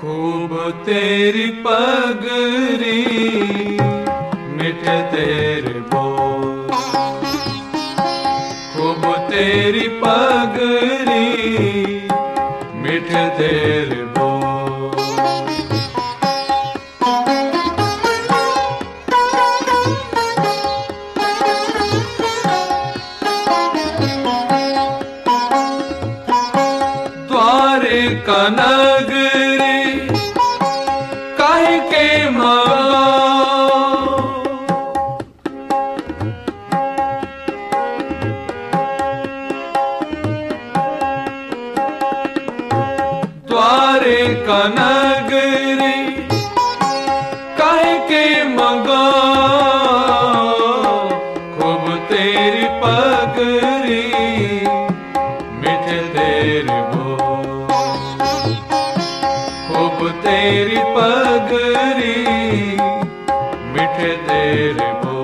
खूब तेरी पगरी मिठे तेरे बोल, खूब तेरी पगरी मिठे तेरे बोल। द्वारिका नगरी काहे के मगा, द्वारिका नगरी काहे के मगा, खूब तेरी पगरी मिठे तेरे बोल, खूब तेरी पगरी मिठे तेरे बोल।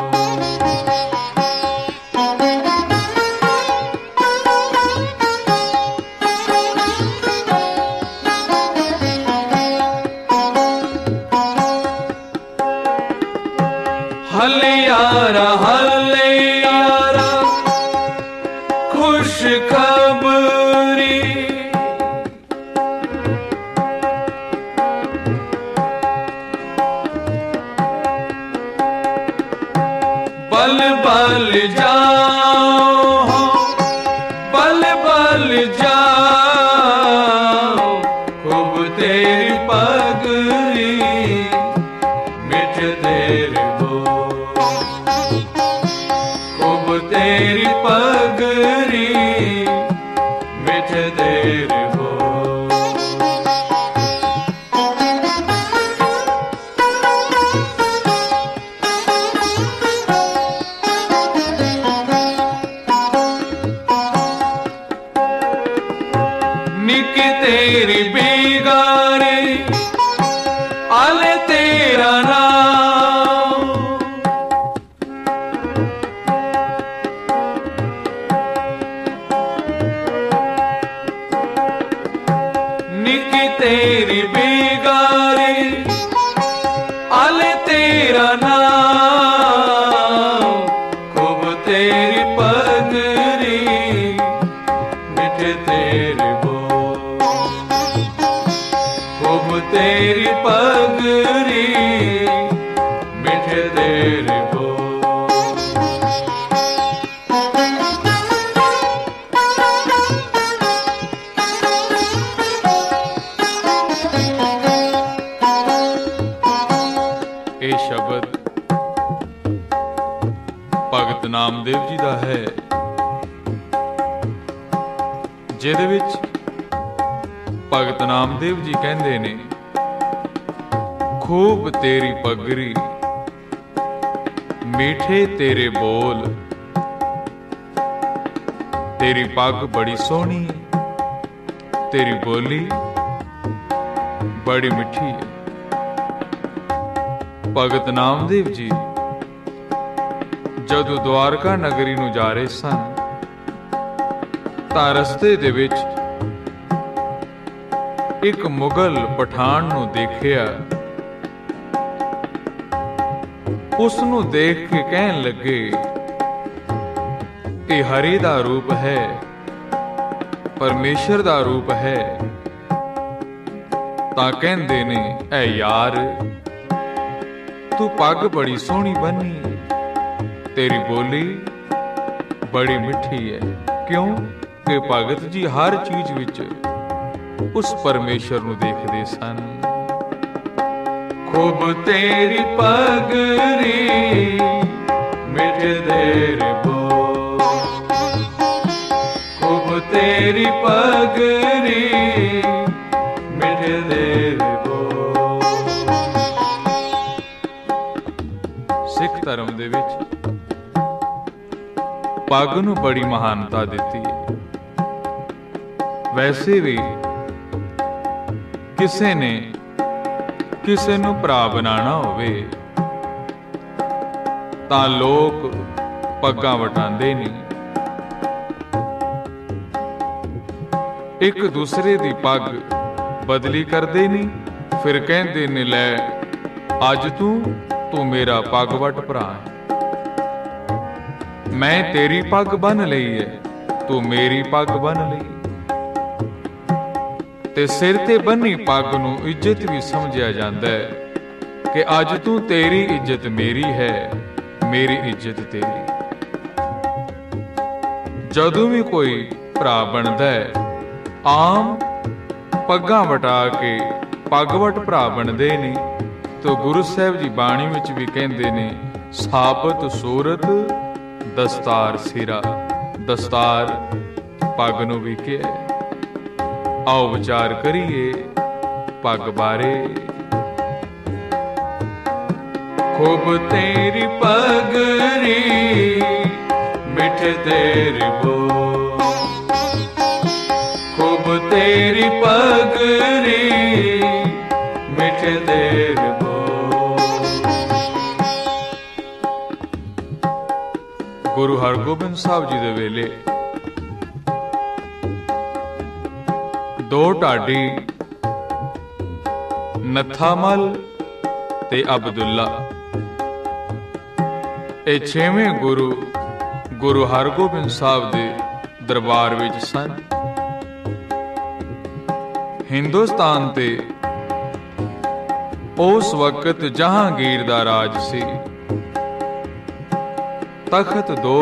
हले यारा खुश खबरी, बल बल जाओ, बल बल जाओ, खूब तेरी पगरी मिठे तेरे बोल, खूब तेरी पगरी मिठे तेरे बोल। निक तेरी बिगारे आले तेरा नाम, निक तेरी बिगारे आले तेरा नाम, खूब तेरी पगरी मिठे तेरे बोल, खूब तेरी पगरी मिठे तेरे बोल। ਇਹ ਸ਼ਬਦ ਭਗਤ ਨਾਮਦੇਵ ਜੀ ਦਾ ਹੈ, ਜਿਹਦੇ ਵਿੱਚ ਭਗਤ ਨਾਮਦੇਵ ਜੀ ਕਹਿੰਦੇ ਨੇ, खूब तेरी पगरी मीठे तेरे बोल, तेरी पग बड़ी सोहनी है, तेरी बोली बड़ी मिठी है। भगत नामदेव जी जदों द्वारका नगरी नूं जा रहे सन तां रस्ते दे विच एक मुगल पठान नूं देखिया। उसनूं देख के कहन लगे, ये हरि दा रूप है, परमेश्वर दा रूप है। तां कहंदे ने, ऐ यार तू पग बड़ी सोहनी बन्नी, तेरी बोली बड़ी मिठी है। क्यों कि भगत जी हर चीज विच उस परमेश्वर नूं देखदे सन। खूब तेरी पगरी मिठे तेरे बोल, खूब तेरी पगरी मिठे तेरे बोल। सिख धर्म दे विच पग नूं बड़ी महानता दिती है। वैसे भी किसे ने किसे नूं भरा बनाना होवे तां लोक पग्गां वटांदे नहीं। एक दूसरे दी पग ਬਦਲੀ ਕਰਦੇ ਨਹੀਂ। ਫਿਰ ਕਹਿੰਦੇ ਨੇ ਲੈ ਅੱਜ ਤੂੰ ਮੇਰਾ ਪੱਗ ਵੱਟ ਭਰਾ ਹੈ। ਮੈਂ ਤੇਰੀ ਪੱਗ ਬੰਨ ਲਈ ਹੈ, ਤੂੰ ਮੇਰੀ ਪੱਗ ਬੰਨ ਲਈ। ਤੇ ਸਿਰ ਤੇ ਬੰਨੀ ਪੱਗ ਨੂੰ ਇੱਜ਼ਤ ਵੀ ਸਮਝਿਆ ਜਾਂਦਾ ਹੈ ਕਿ ਅੱਜ ਤੂੰ ਤੇਰੀ ਇੱਜ਼ਤ ਮੇਰੀ ਹੈ, ਮੇਰੀ ਇੱਜ਼ਤ ਤੇਰੀ। ਜਦੋਂ ਵੀ ਕੋਈ ਭਰਾ ਬਣਦਾ ਹੈ, ਆਮ ਪੱਗਾਂ ਵਟਾ ਕੇ ਪੱਗ ਵਟ ਭਰਾ ਬਣਦੇ ਨੇ। ਤੋ ਗੁਰੂ ਸਾਹਿਬ ਜੀ ਬਾਣੀ ਵਿੱਚ ਵੀ ਕਹਿੰਦੇ ਨੇ ਸਾਬਤ ਸੂਰਤ ਦਸਤਾਰ ਸਿਰਾ। ਦਸਤਾਰ ਪੱਗ ਨੂੰ ਵੀ ਕਿਹਾ। ਆਓ ਵਿਚਾਰ ਕਰੀਏ ਪੱਗ ਬਾਰੇ। ਖੂਬ ਤੇਰੀ ਪਗਰੀ ਮਿੱਠੇ ਤੇਰੇ ਬੋਲ, ਖੂਬ ਤੇਰੀ ਪਗਰੀ ਮਿੱਠੇ ਤੇਰੇ ਬੋਲ। ਗੁਰੂ ਹਰਗੋਬਿੰਦ ਸਾਹਿਬ ਜੀ ਦੇ ਵੇਲੇ ਦੋ ਢਾਡੀ ਨੱਥਾਮਲ ਤੇ ਅਬਦੁੱਲਾ, ਇਹ ਛੇਵੇਂ ਗੁਰੂ ਹਰਗੋਬਿੰਦ ਸਾਹਿਬ ਦੇ ਦਰਬਾਰ ਵਿੱਚ ਸਨ। ਹਿੰਦੁਸਤਾਨ ਤੇ ਉਸ ਵਕਤ ਜਹਾਂਗੀਰ ਦਾ ਰਾਜ ਸੀ। ਤਖਤ ਦੋ,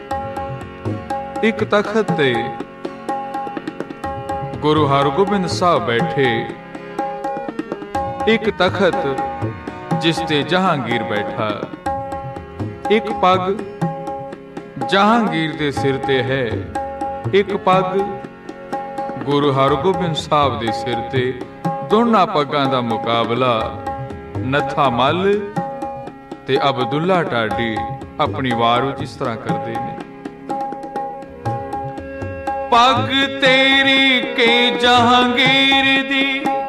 ਇੱਕ ਤਖਤ ਤੇ ਗੁਰੂ ਹਰਗੋਬਿੰਦ ਸਾਹਿਬ ਬੈਠੇ, ਇੱਕ ਤਖਤ ਜਿਸ ਤੇ ਜਹਾਂਗੀਰ ਬੈਠਾ। ਇੱਕ ਪੱਗ ਜਹਾਂਗੀਰ ਦੇ ਸਿਰ ਤੇ ਹੈ, ਇੱਕ ਪੱਗ ਗੁਰੂ ਹਰਗੋਬਿੰਦ ਸਾਹਿਬ ਦੇ ਸਿਰ ਤੇ। ਦੋਨਾਂ ਪੱਗਾਂ ਦਾ ਮੁਕਾਬਲਾ ਨੱਥਾ ਮੱਲ ਤੇ ਅਬਦੁੱਲਾ ਢਾਡੀ ਆਪਣੀ ਵਾਰ ਵਿੱਚ ਇਸ ਤਰ੍ਹਾਂ ਕਰਦੇ ਨੇ। ਪੱਗ ਤੇਰੀ ਕੇ ਜਹਾਂਗੀਰ ਦੀ,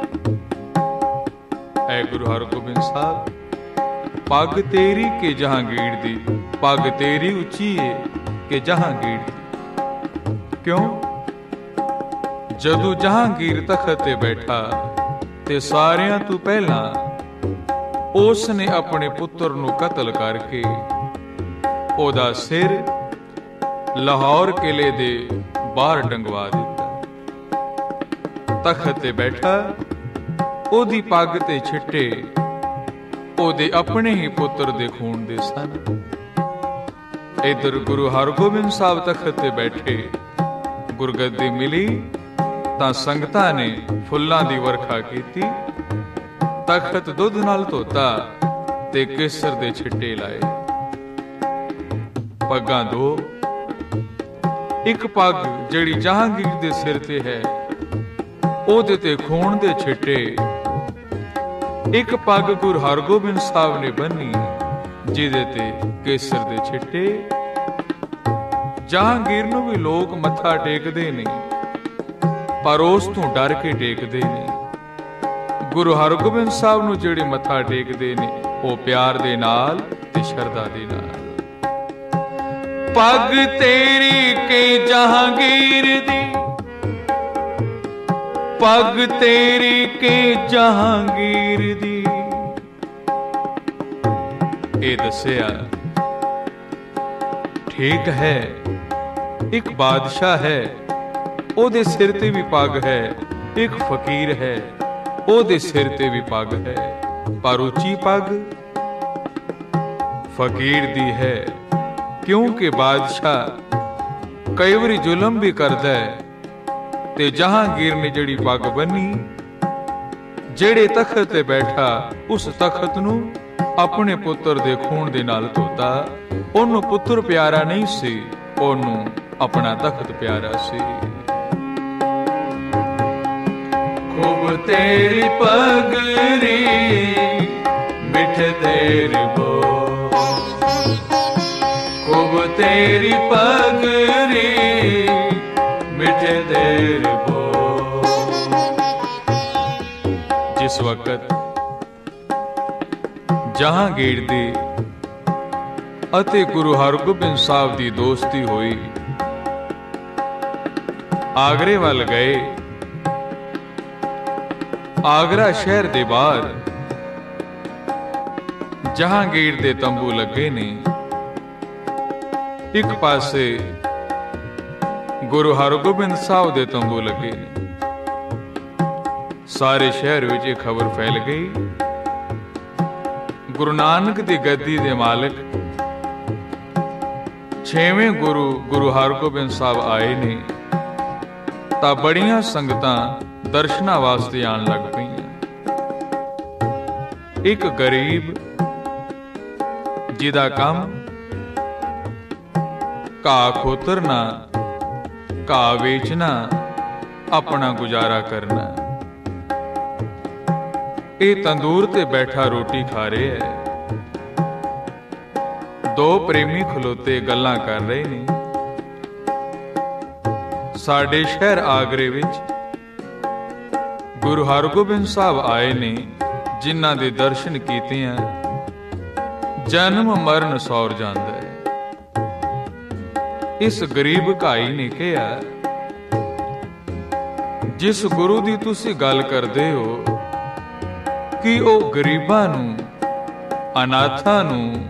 ਐ ਗੁਰੂ ਹਰਗੋਬਿੰਦ ਸਾਹਿਬ, ਪੱਗ ਤੇਰੀ ਕੇ ਜਹਾਂਗੀਰ ਦੀ। ਪੱਗ ਤੇਰੀ ਉੱਚੀ ਏ ਕਿ ਜਹਾਂਗੀਰ ਦੀ। ਕਿਉਂ? ਜਦੋਂ ਜਹਾਂਗੀਰ ਤਖਤ ਤੇ ਬੈਠਾ ਤੇ ਸਾਰਿਆਂ ਤੋਂ ਪਹਿਲਾਂ ਉਸ ਨੇ ਆਪਣੇ ਪੁੱਤਰ ਨੂੰ ਕਤਲ ਕਰਕੇ ਉਹਦਾ ਸਿਰ ਲਾਹੌਰ ਕਿਲੇ ਦੇ ਬਾਹਰ ਟੰਗਵਾ ਦਿੱਤਾ। ਤਖਤ ਤੇ ਬੈਠਾ, ਉਹਦੀ ਪੱਗ ਤੇ ਛਿੱਟੇ ਉਹਦੇ ਆਪਣੇ ਹੀ ਪੁੱਤਰ ਦੇ ਖੂਨ ਦੇ ਸਨ। ਇਧਰ ਗੁਰੂ ਹਰਗੋਬਿੰਦ ਸਾਹਿਬ ਤਖਤ ਤੇ ਬੈਠੇ, ਗੁਰਗੱਦੀ ਮਿਲੀ ਤਾਂ ਸੰਗਤਾਂ ਨੇ ਫੁੱਲਾਂ ਦੀ ਵਰਖਾ ਕੀਤੀ। ਤਖਤ ਦੁੱਧ ਨਾਲ ਧੋਤਾ ਤੇ ਕੇਸਰ ਦੇ ਛਿੱਟੇ ਲਾਏ। ਪੱਗਾਂ ਦੋ, ਇੱਕ ਪੱਗ ਜਿਹੜੀ ਜਹਾਂਗੀਰ ਦੇ ਸਿਰ ਤੇ ਹੈ ਉਹਦੇ ਤੇ ਖੂਨ ਦੇ ਛਿੱਟੇ, ਇੱਕ ਪੱਗ ਗੁਰੂ ਹਰਗੋਬਿੰਦ ਸਾਹਿਬ ਨੇ ਬੰਨੀ ਜਿਹਦੇ ਤੇ ਕੇਸਰ ਦੇ ਛਿੱਟੇ। ਜਹਾਂਗੀਰ ਨੂੰ ਵੀ ਲੋਕ ਮੱਥਾ ਟੇਕਦੇ ਨੇ, ਪਰ ਉਸ ਤੋਂ ਡਰ ਕੇ ਟੇਕਦੇ ਨੇ। ਗੁਰੂ ਹਰਗੋਬਿੰਦ ਸਾਹਿਬ ਨੂੰ ਜਿਹੜੇ ਮੱਥਾ ਟੇਕਦੇ ਨੇ ਉਹ ਪਿਆਰ ਦੇ ਨਾਲ ਤੇ ਸ਼ਰਧਾ ਦੇ ਨਾਲ। ਪੱਗ ਤੇਰੀ ਕੇ ਜਹਾਂਗੀਰ ਦੀ, ਪੱਗ ਤੇਰੀ ਕੇ ਜਹਾਂਗੀਰ ਦੀ। ਇਹ ਦੱਸਿਆ ਠੀਕ ਹੈ, ਇੱਕ ਬਾਦਸ਼ਾਹ ਹੈ, ਉਹਦੇ ਸਿਰ ਤੇ ਵੀ ਪੱਗ ਹੈ। ਇੱਕ ਫਕੀਰ ਹੈ, ਉਹਦੇ ਸਿਰ ਤੇ ਵੀ ਪੱਗ ਹੈ, ਪਰ ਉੱਚੀ ਪੱਗ ਫਕੀਰ ਦੀ ਹੈ। ਕਿਉਂਕਿ ਬਾਦਸ਼ਾਹ ਕਈ ਵਾਰੀ ਜ਼ੁਲਮ ਵੀ ਕਰਦਾ ਹੈ ਤੇ ਜਹਾਂਗੀਰ ਨੇ ਜਿਹੜੀ ਪੱਗ ਬੰਨੀ, ਜਿਹੜੇ ਤਖਤ ਤੇ ਬੈਠਾ ਉਸ ਤਖਤ ਨੂੰ ਆਪਣੇ ਪੁੱਤਰ ਦੇ ਖੂਨ ਦੇ ਨਾਲ ਧੋਤਾ। ਉਹਨੂੰ ਪੁੱਤਰ ਪਿਆਰਾ ਨਹੀਂ ਸੀ, ਉਹਨੂੰ ਆਪਣਾ ਤਖਤ ਪਿਆਰਾ ਸੀ। ਖੂਬ ਤੇਰੀ ਪਗਰੀ ਮਿੱਠੇ ਤੇਰੇ ਬੋਲ, ਖੂਬ ਤੇਰੀ ਪਗਰੀ ਮਿੱਠੇ ਤੇਰੇ ਬੋਲ। ਜਿਸ ਵਕਤ ਜਹਾਂਗੀਰ ਦੀ ਅਤੇ ਗੁਰੂ ਹਰਗੋਬਿੰਦ ਸਾਹਿਬ ਦੀ ਦੋਸਤੀ ਹੋਈ, ਆਗਰੇ ਵੱਲ ਗਏ ਆਗਰਾ ਸ਼ਹਿਰ ਦੇ ਬਾਹਰ ਜਹਾਂਗੀਰ ਦੇ ਤੰਬੂ ਲੱਗੇ ਨੇ। ਇੱਕ ਪਾਸੇ ਗੁਰੂ ਹਰਗੋਬਿੰਦ ਸਾਹਿਬ ਦੇ ਤੰਬੂ ਲੱਗੇ ਨੇ। ਸਾਰੇ ਸ਼ਹਿਰ ਵਿੱਚ ਇਹ ਖਬਰ ਫੈਲ ਗਈ, ਗੁਰੂ ਨਾਨਕ ਦੀ ਗੱਦੀ ਦੇ ਮਾਲਕ 6ਵੇਂ ਗੁਰੂ ਹਰਗੋਬਿੰਦ ਸਾਹਿਬ ਆਏ ਨੇ। ਤਾਂ ਬੜੀਆਂ ਸੰਗਤਾਂ ਦਰਸ਼ਨਾਂ ਵਾਸਤੇ ਆਉਣ ਲੱਗ ਪਈਆਂ। ਇੱਕ ਗਰੀਬ ਜਿਹਦਾ ਕੰਮ ਘਾਹ ਖੋਤਰਨਾ, ਘਾਹ ਵੇਚਣਾ, ਆਪਣਾ ਗੁਜ਼ਾਰਾ ਕਰਨਾ, ਇਹ ਤੰਦੂਰ ਤੇ ਬੈਠਾ ਰੋਟੀ ਖਾ ਰਿਹਾ ਹੈ। ਦੋ ਪ੍ਰੇਮੀ ਖਲੋਤੇ ਗੱਲਾਂ ਕਰ ਰਹੇ ਨੇ। ਸਾਡੇ ਸ਼ਹਿਰ ਆਗਰੇ ਵਿੱਚ ਗੁਰੂ ਹਰਗੋਬਿੰਦ ਸਾਹਿਬ ਆਏ ਨੇ, ਜਿਨ੍ਹਾਂ ਦੇ ਦਰਸ਼ਨ ਕੀਤਿਆਂ ਜਨਮ ਮਰਨ ਸੌਰ ਜਾਂਦਾ ਹੈ। ਇਸ ਗਰੀਬ ਭਾਈ ਨੇ ਕਿਹਾ, ਜਿਸ ਗੁਰੂ ਦੀ ਤੁਸੀਂ ਗੱਲ ਕਰਦੇ ਹੋ, ਕਿ ਉਹ ਗਰੀਬਾਂ ਨੂੰ, ਅਨਾਥਾਂ ਨੂੰ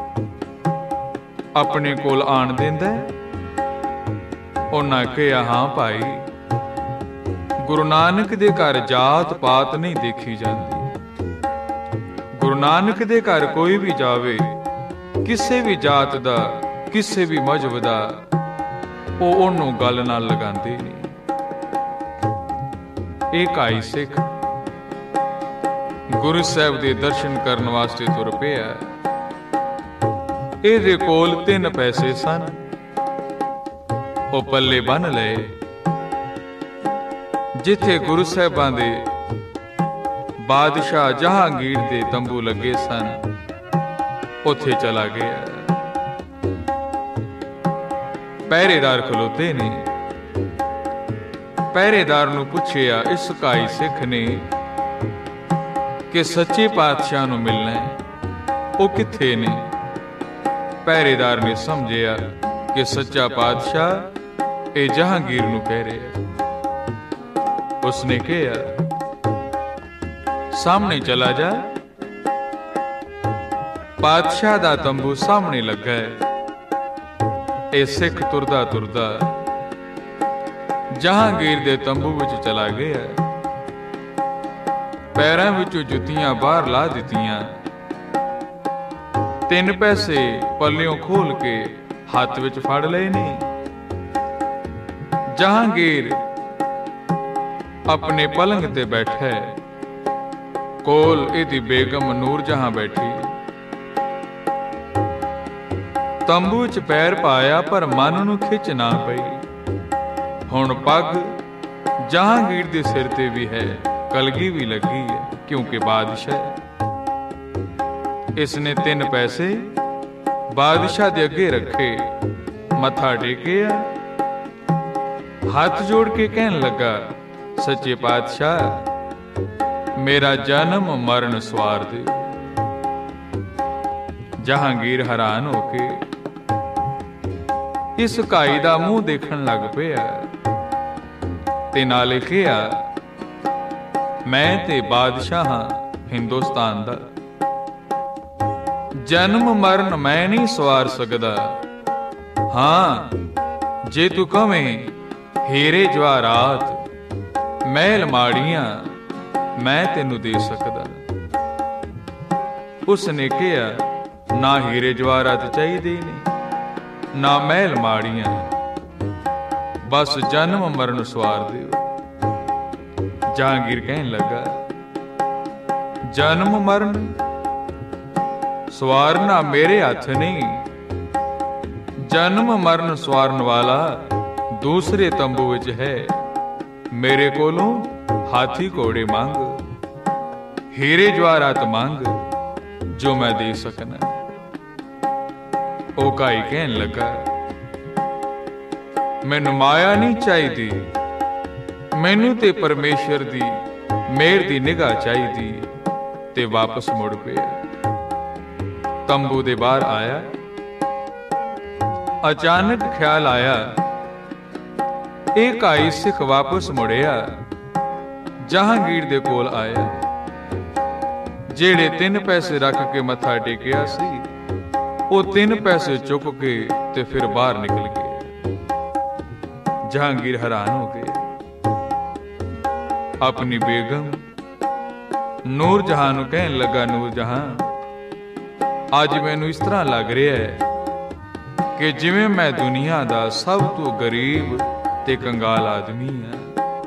ਆਪਣੇ ਕੋਲ ਆਣ ਦਿੰਦਾ ਹੈ? ਉਹਨਾਂ ਕਿਹਾ, ਹਾਂ ਭਾਈ, ਗੁਰੂ ਨਾਨਕ ਦੇ ਘਰ ਜਾਤ ਪਾਤ ਨਹੀਂ ਦੇਖੀ ਜਾਂਦੀ। ਗੁਰੂ ਨਾਨਕ ਦੇ ਘਰ ਕੋਈ ਵੀ ਜਾਵੇ, ਕਿਸੇ ਵੀ ਜਾਤ ਦਾ, ਕਿਸੇ ਵੀ ਮਜ਼ਹਬ ਦਾ, ਉਹ ਉਹਨੂੰ ਗੱਲ ਨਾਲ ਲਗਾਉਂਦੇ ਨਹੀਂ। ਇਹ ਕਾਈ ਸਿੱਖ ਗੁਰੂ ਸਾਹਿਬ ਦੇ ਦਰਸ਼ਨ ਕਰਨ ਵਾਸਤੇ ਤੁਰ ਪਿਆ। ਇਹਦੇ ਕੋਲ 3 ਪੈਸੇ ਸਨ, ਉਹ ਪੱਲੇ ਬੰਨ ਲਏ। ਜਿੱਥੇ ਗੁਰੂ ਸਾਹਿਬਾਂ ਦੇ ਬਾਦਸ਼ਾਹ ਜਹਾਂਗੀਰ ਦੇ ਤੰਬੂ ਲੱਗੇ ਸਨ, ਉੱਥੇ ਚਲਾ ਗਿਆ। ਪਹਿਰੇਦਾਰ ਖਲੋਤੇ ਨੇ। ਪਹਿਰੇਦਾਰ ਨੂੰ ਪੁੱਛਿਆ, ਇਸ ਕਾਈ ਸਿੱਖ ਨੇ ਕਿ ਸੱਚੇ ਪਾਤਸ਼ਾਹ ਨੂੰ ਮਿਲਣਾ ਹੈ, ਉਹ ਕਿੱਥੇ ਨੇ? ਪਹਿਰੇਦਾਰ ਨੇ ਸਮਝਿਆ ਕਿ ਸੱਚਾ ਪਾਤਸ਼ਾਹ ਇਹ ਜਹਾਂਗੀਰ ਨੂੰ ਕਹਿ ਰਿਹਾ। ਉਸਨੇ ਕਿਹਾ, ਸਾਹਮਣੇ ਚਲਾ ਜਾ। ਪਾਤਸ਼ਾਹ ਦਾ ਤੰਬੂ ਸਾਹਮਣੇ ਲੱਗਾ ਹੈ। ਇਹ ਸਿੱਖ ਤੁਰਦਾ ਤੁਰਦਾ ਜਹਾਂਗੀਰ ਦੇ ਤੰਬੂ ਵਿੱਚ ਚਲਾ ਗਿਆ। ਪੈਰਾਂ ਵਿੱਚੋਂ ਜੁੱਤੀਆਂ ਬਾਹਰ ਲਾ ਦਿੱਤੀਆਂ। 3 ਪੈਸੇ ਪੱਲਿਓਂ ਖੋਲ ਕੇ ਹੱਥ ਵਿੱਚ ਫੜ ਲਏ ਨੇ। ਜਹਾਂਗੀਰ ਆਪਣੇ ਪਲੰਗ ਤੇ ਬੈਠਾ ਹੈ, ਕੋਲ ਇਹਦੀ ਬੇਗਮ ਨੂਰ ਜਹਾਂ ਬੈਠੀ। ਤੰਬੂ ਵਿੱਚ ਪੈਰ ਪਾਇਆ, ਪਰ ਮਨ ਨੂੰ ਖਿੱਚ ਨਾ ਪਈ। ਹੁਣ ਪੱਗ ਜਹਾਂਗੀਰ ਦੇ ਸਿਰ ਤੇ ਵੀ ਹੈ, ਕਲਗੀ ਵੀ ਲੱਗੀ ਹੈ, ਕਿਉਂਕਿ ਬਾਦਸ਼ਾਹ। ਇਸਨੇ 3 ਪੈਸੇ ਬਾਦਸ਼ਾਹ ਦੇ ਅੱਗੇ ਰੱਖੇ, ਮੱਥਾ ਟੇਕਿਆ, ਹੱਥ ਜੋੜ ਕੇ ਕਹਿਣ ਲੱਗਾ, ਸੱਚੇ ਪਾਤਸ਼ਾਹ, ਮੇਰਾ ਜਨਮ ਮਰਨ ਸਵਾਰ ਦਿਓ। ਜਹਾਂਗੀਰ ਹੈਰਾਨ ਹੋ ਕੇ ਇਸ ਕਾਈ ਦਾ ਮੂੰਹ ਦੇਖਣ ਲੱਗ ਪਿਆ ਤੇ ਨਾਲੇ ਕਿਹਾ, ਮੈਂ ਤੇ ਬਾਦਸ਼ਾਹ ਹਾਂ ਹਿੰਦੁਸਤਾਨ ਦਾ, ਜਨਮ ਮਰਨ ਮੈਂ ਨਹੀਂ ਸਵਾਰ ਸਕਦਾ। ਹਾਂ, ਜੇ ਤੂੰ ਕਵੇਂ ਹੀਰੇ ਜਵਾਹਰਾਤ, ਮਹਿਲ ਮਾੜੀਆਂ, ਮੈਂ ਤੈਨੂੰ ਦੇ ਸਕਦਾ। ਉਸਨੇ ਕਿਹਾ, ਨਾ ਹੀਰੇ ਜਵਾਹਰਾਤ ਚਾਹੀਦੇ ਨਹੀਂ, ਨਾ ਮਹਿਲ ਮਾੜੀਆਂ, ਬਸ ਜਨਮ ਮਰਨ ਸਵਾਰ ਦਿਓ। ਜਹਾਂਗੀਰ ਕਹਿਣ ਲੱਗਾ, ਜਨਮ ਮਰਨ ਸਵਾਰਨਾ ਮੇਰੇ ਹੱਥ ਨਹੀਂ। ਜਨਮ ਮਰਨ ਸਵਾਰਨ ਵਾਲਾ ਦੂਸਰੇ ਤੰਬੂ ਵਿੱਚ ਹੈ। ਮੇਰੇ ਕੋਲੋਂ ਹਾਥੀ ਘੋੜੇ ਮੰਗ, ਹੀਰੇ ਜਵਾਹਰਾਤ ਮੰਗ, ਜੋ ਮੈਂ ਦੇ ਸਕਣਾ। ਉਹ ਕਾਈ ਕਹਿਣ ਲੱਗਾ, ਮੈਨੂੰ ਮਾਇਆ ਨਹੀਂ ਚਾਹੀਦੀ, ਮੈਨੂੰ ਤੇ ਪਰਮੇਸ਼ਰ ਦੀ ਮਿਹਰ ਦੀ ਨਿਗਾਹ ਚਾਹੀਦੀ। ਤੇ ਵਾਪਸ ਮੁੜ ਪਿਆ। ਤੰਬੂ ਦੇ ਬਾਹਰ ਆਇਆ। ਅਚਾਨਕ ਖਿਆਲ ਆਇਆ, ਇਹ ਕਾਈ ਸਿੱਖ ਵਾਪਸ ਮੁੜਿਆ। ਜਹਾਂਗੀਰ ਦੇ ਕੋਲ ਆਇਆ। ਜਿਹੜੇ 3 ਪੈਸੇ ਰੱਖ ਕੇ ਮੱਥਾ ਟੇਕਿਆ ਸੀ, ਉਹ 3 ਪੈਸੇ ਚੁੱਕ ਕੇ ਤੇ ਫਿਰ ਬਾਹਰ ਨਿਕਲ ਗਏ। ਜਹਾਂਗੀਰ ਹੈਰਾਨ ਹੋ ਗਏ। ਆਪਣੀ ਬੇਗਮ ਨੂਰ ਜਹਾਂ ਨੂੰ ਕਹਿਣ ਲੱਗਾ, ਨੂਰ ਜਹਾਂ, ਅੱਜ ਮੈਨੂੰ ਇਸ ਤਰ੍ਹਾਂ ਲੱਗ ਰਿਹਾ ਹੈ ਕਿ ਜਿਵੇਂ ਮੈਂ ਦੁਨੀਆ ਦਾ ਸਭ ਤੋਂ ਗਰੀਬ ਤੇ ਕੰਗਾਲ ਆਦਮੀ ਹਾਂ।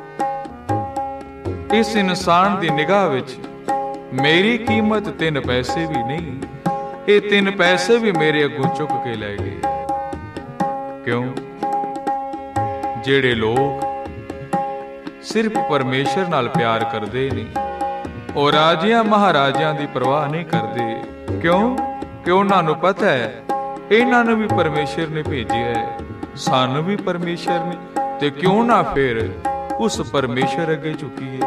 ਇਸ ਇਨਸਾਨ ਦੀ ਨਿਗਾਹ ਵਿੱਚ ਮੇਰੀ ਕੀਮਤ 3 ਪੈਸੇ ਵੀ ਨਹੀਂ। ਇਹ 3 ਪੈਸੇ ਵੀ ਮੇਰੇ ਅੱਗੋਂ ਚੁੱਕ ਕੇ ਲੈ ਗਏ। ਕਿਉਂ? ਜਿਹੜੇ ਲੋਕ ਸਿਰਫ ਪਰਮੇਸ਼ਰ ਨਾਲ ਪਿਆਰ ਕਰਦੇ ਨੇ, ਉਹ ਰਾਜਿਆਂ ਮਹਾਰਾਜਿਆਂ ਦੀ ਪਰਵਾਹ ਨਹੀਂ ਕਰਦੇ। ਕਿਉਂ? ਕਿ ਉਹਨਾਂ ਨੂੰ ਪਤਾ ਹੈ ਇਹਨਾਂ ਨੂੰ ਵੀ ਪਰਮੇਸ਼ਰ ਨੇ ਭੇਜਿਆ ਹੈ, ਸਾਨੂੰ ਵੀ ਪਰਮੇਸ਼ਰ ਨੇ, ਤੇ ਕਿਉਂ ਨਾ ਫਿਰ ਉਸ ਪਰਮੇਸ਼ਰ ਅੱਗੇ ਝੁਕੀਏ।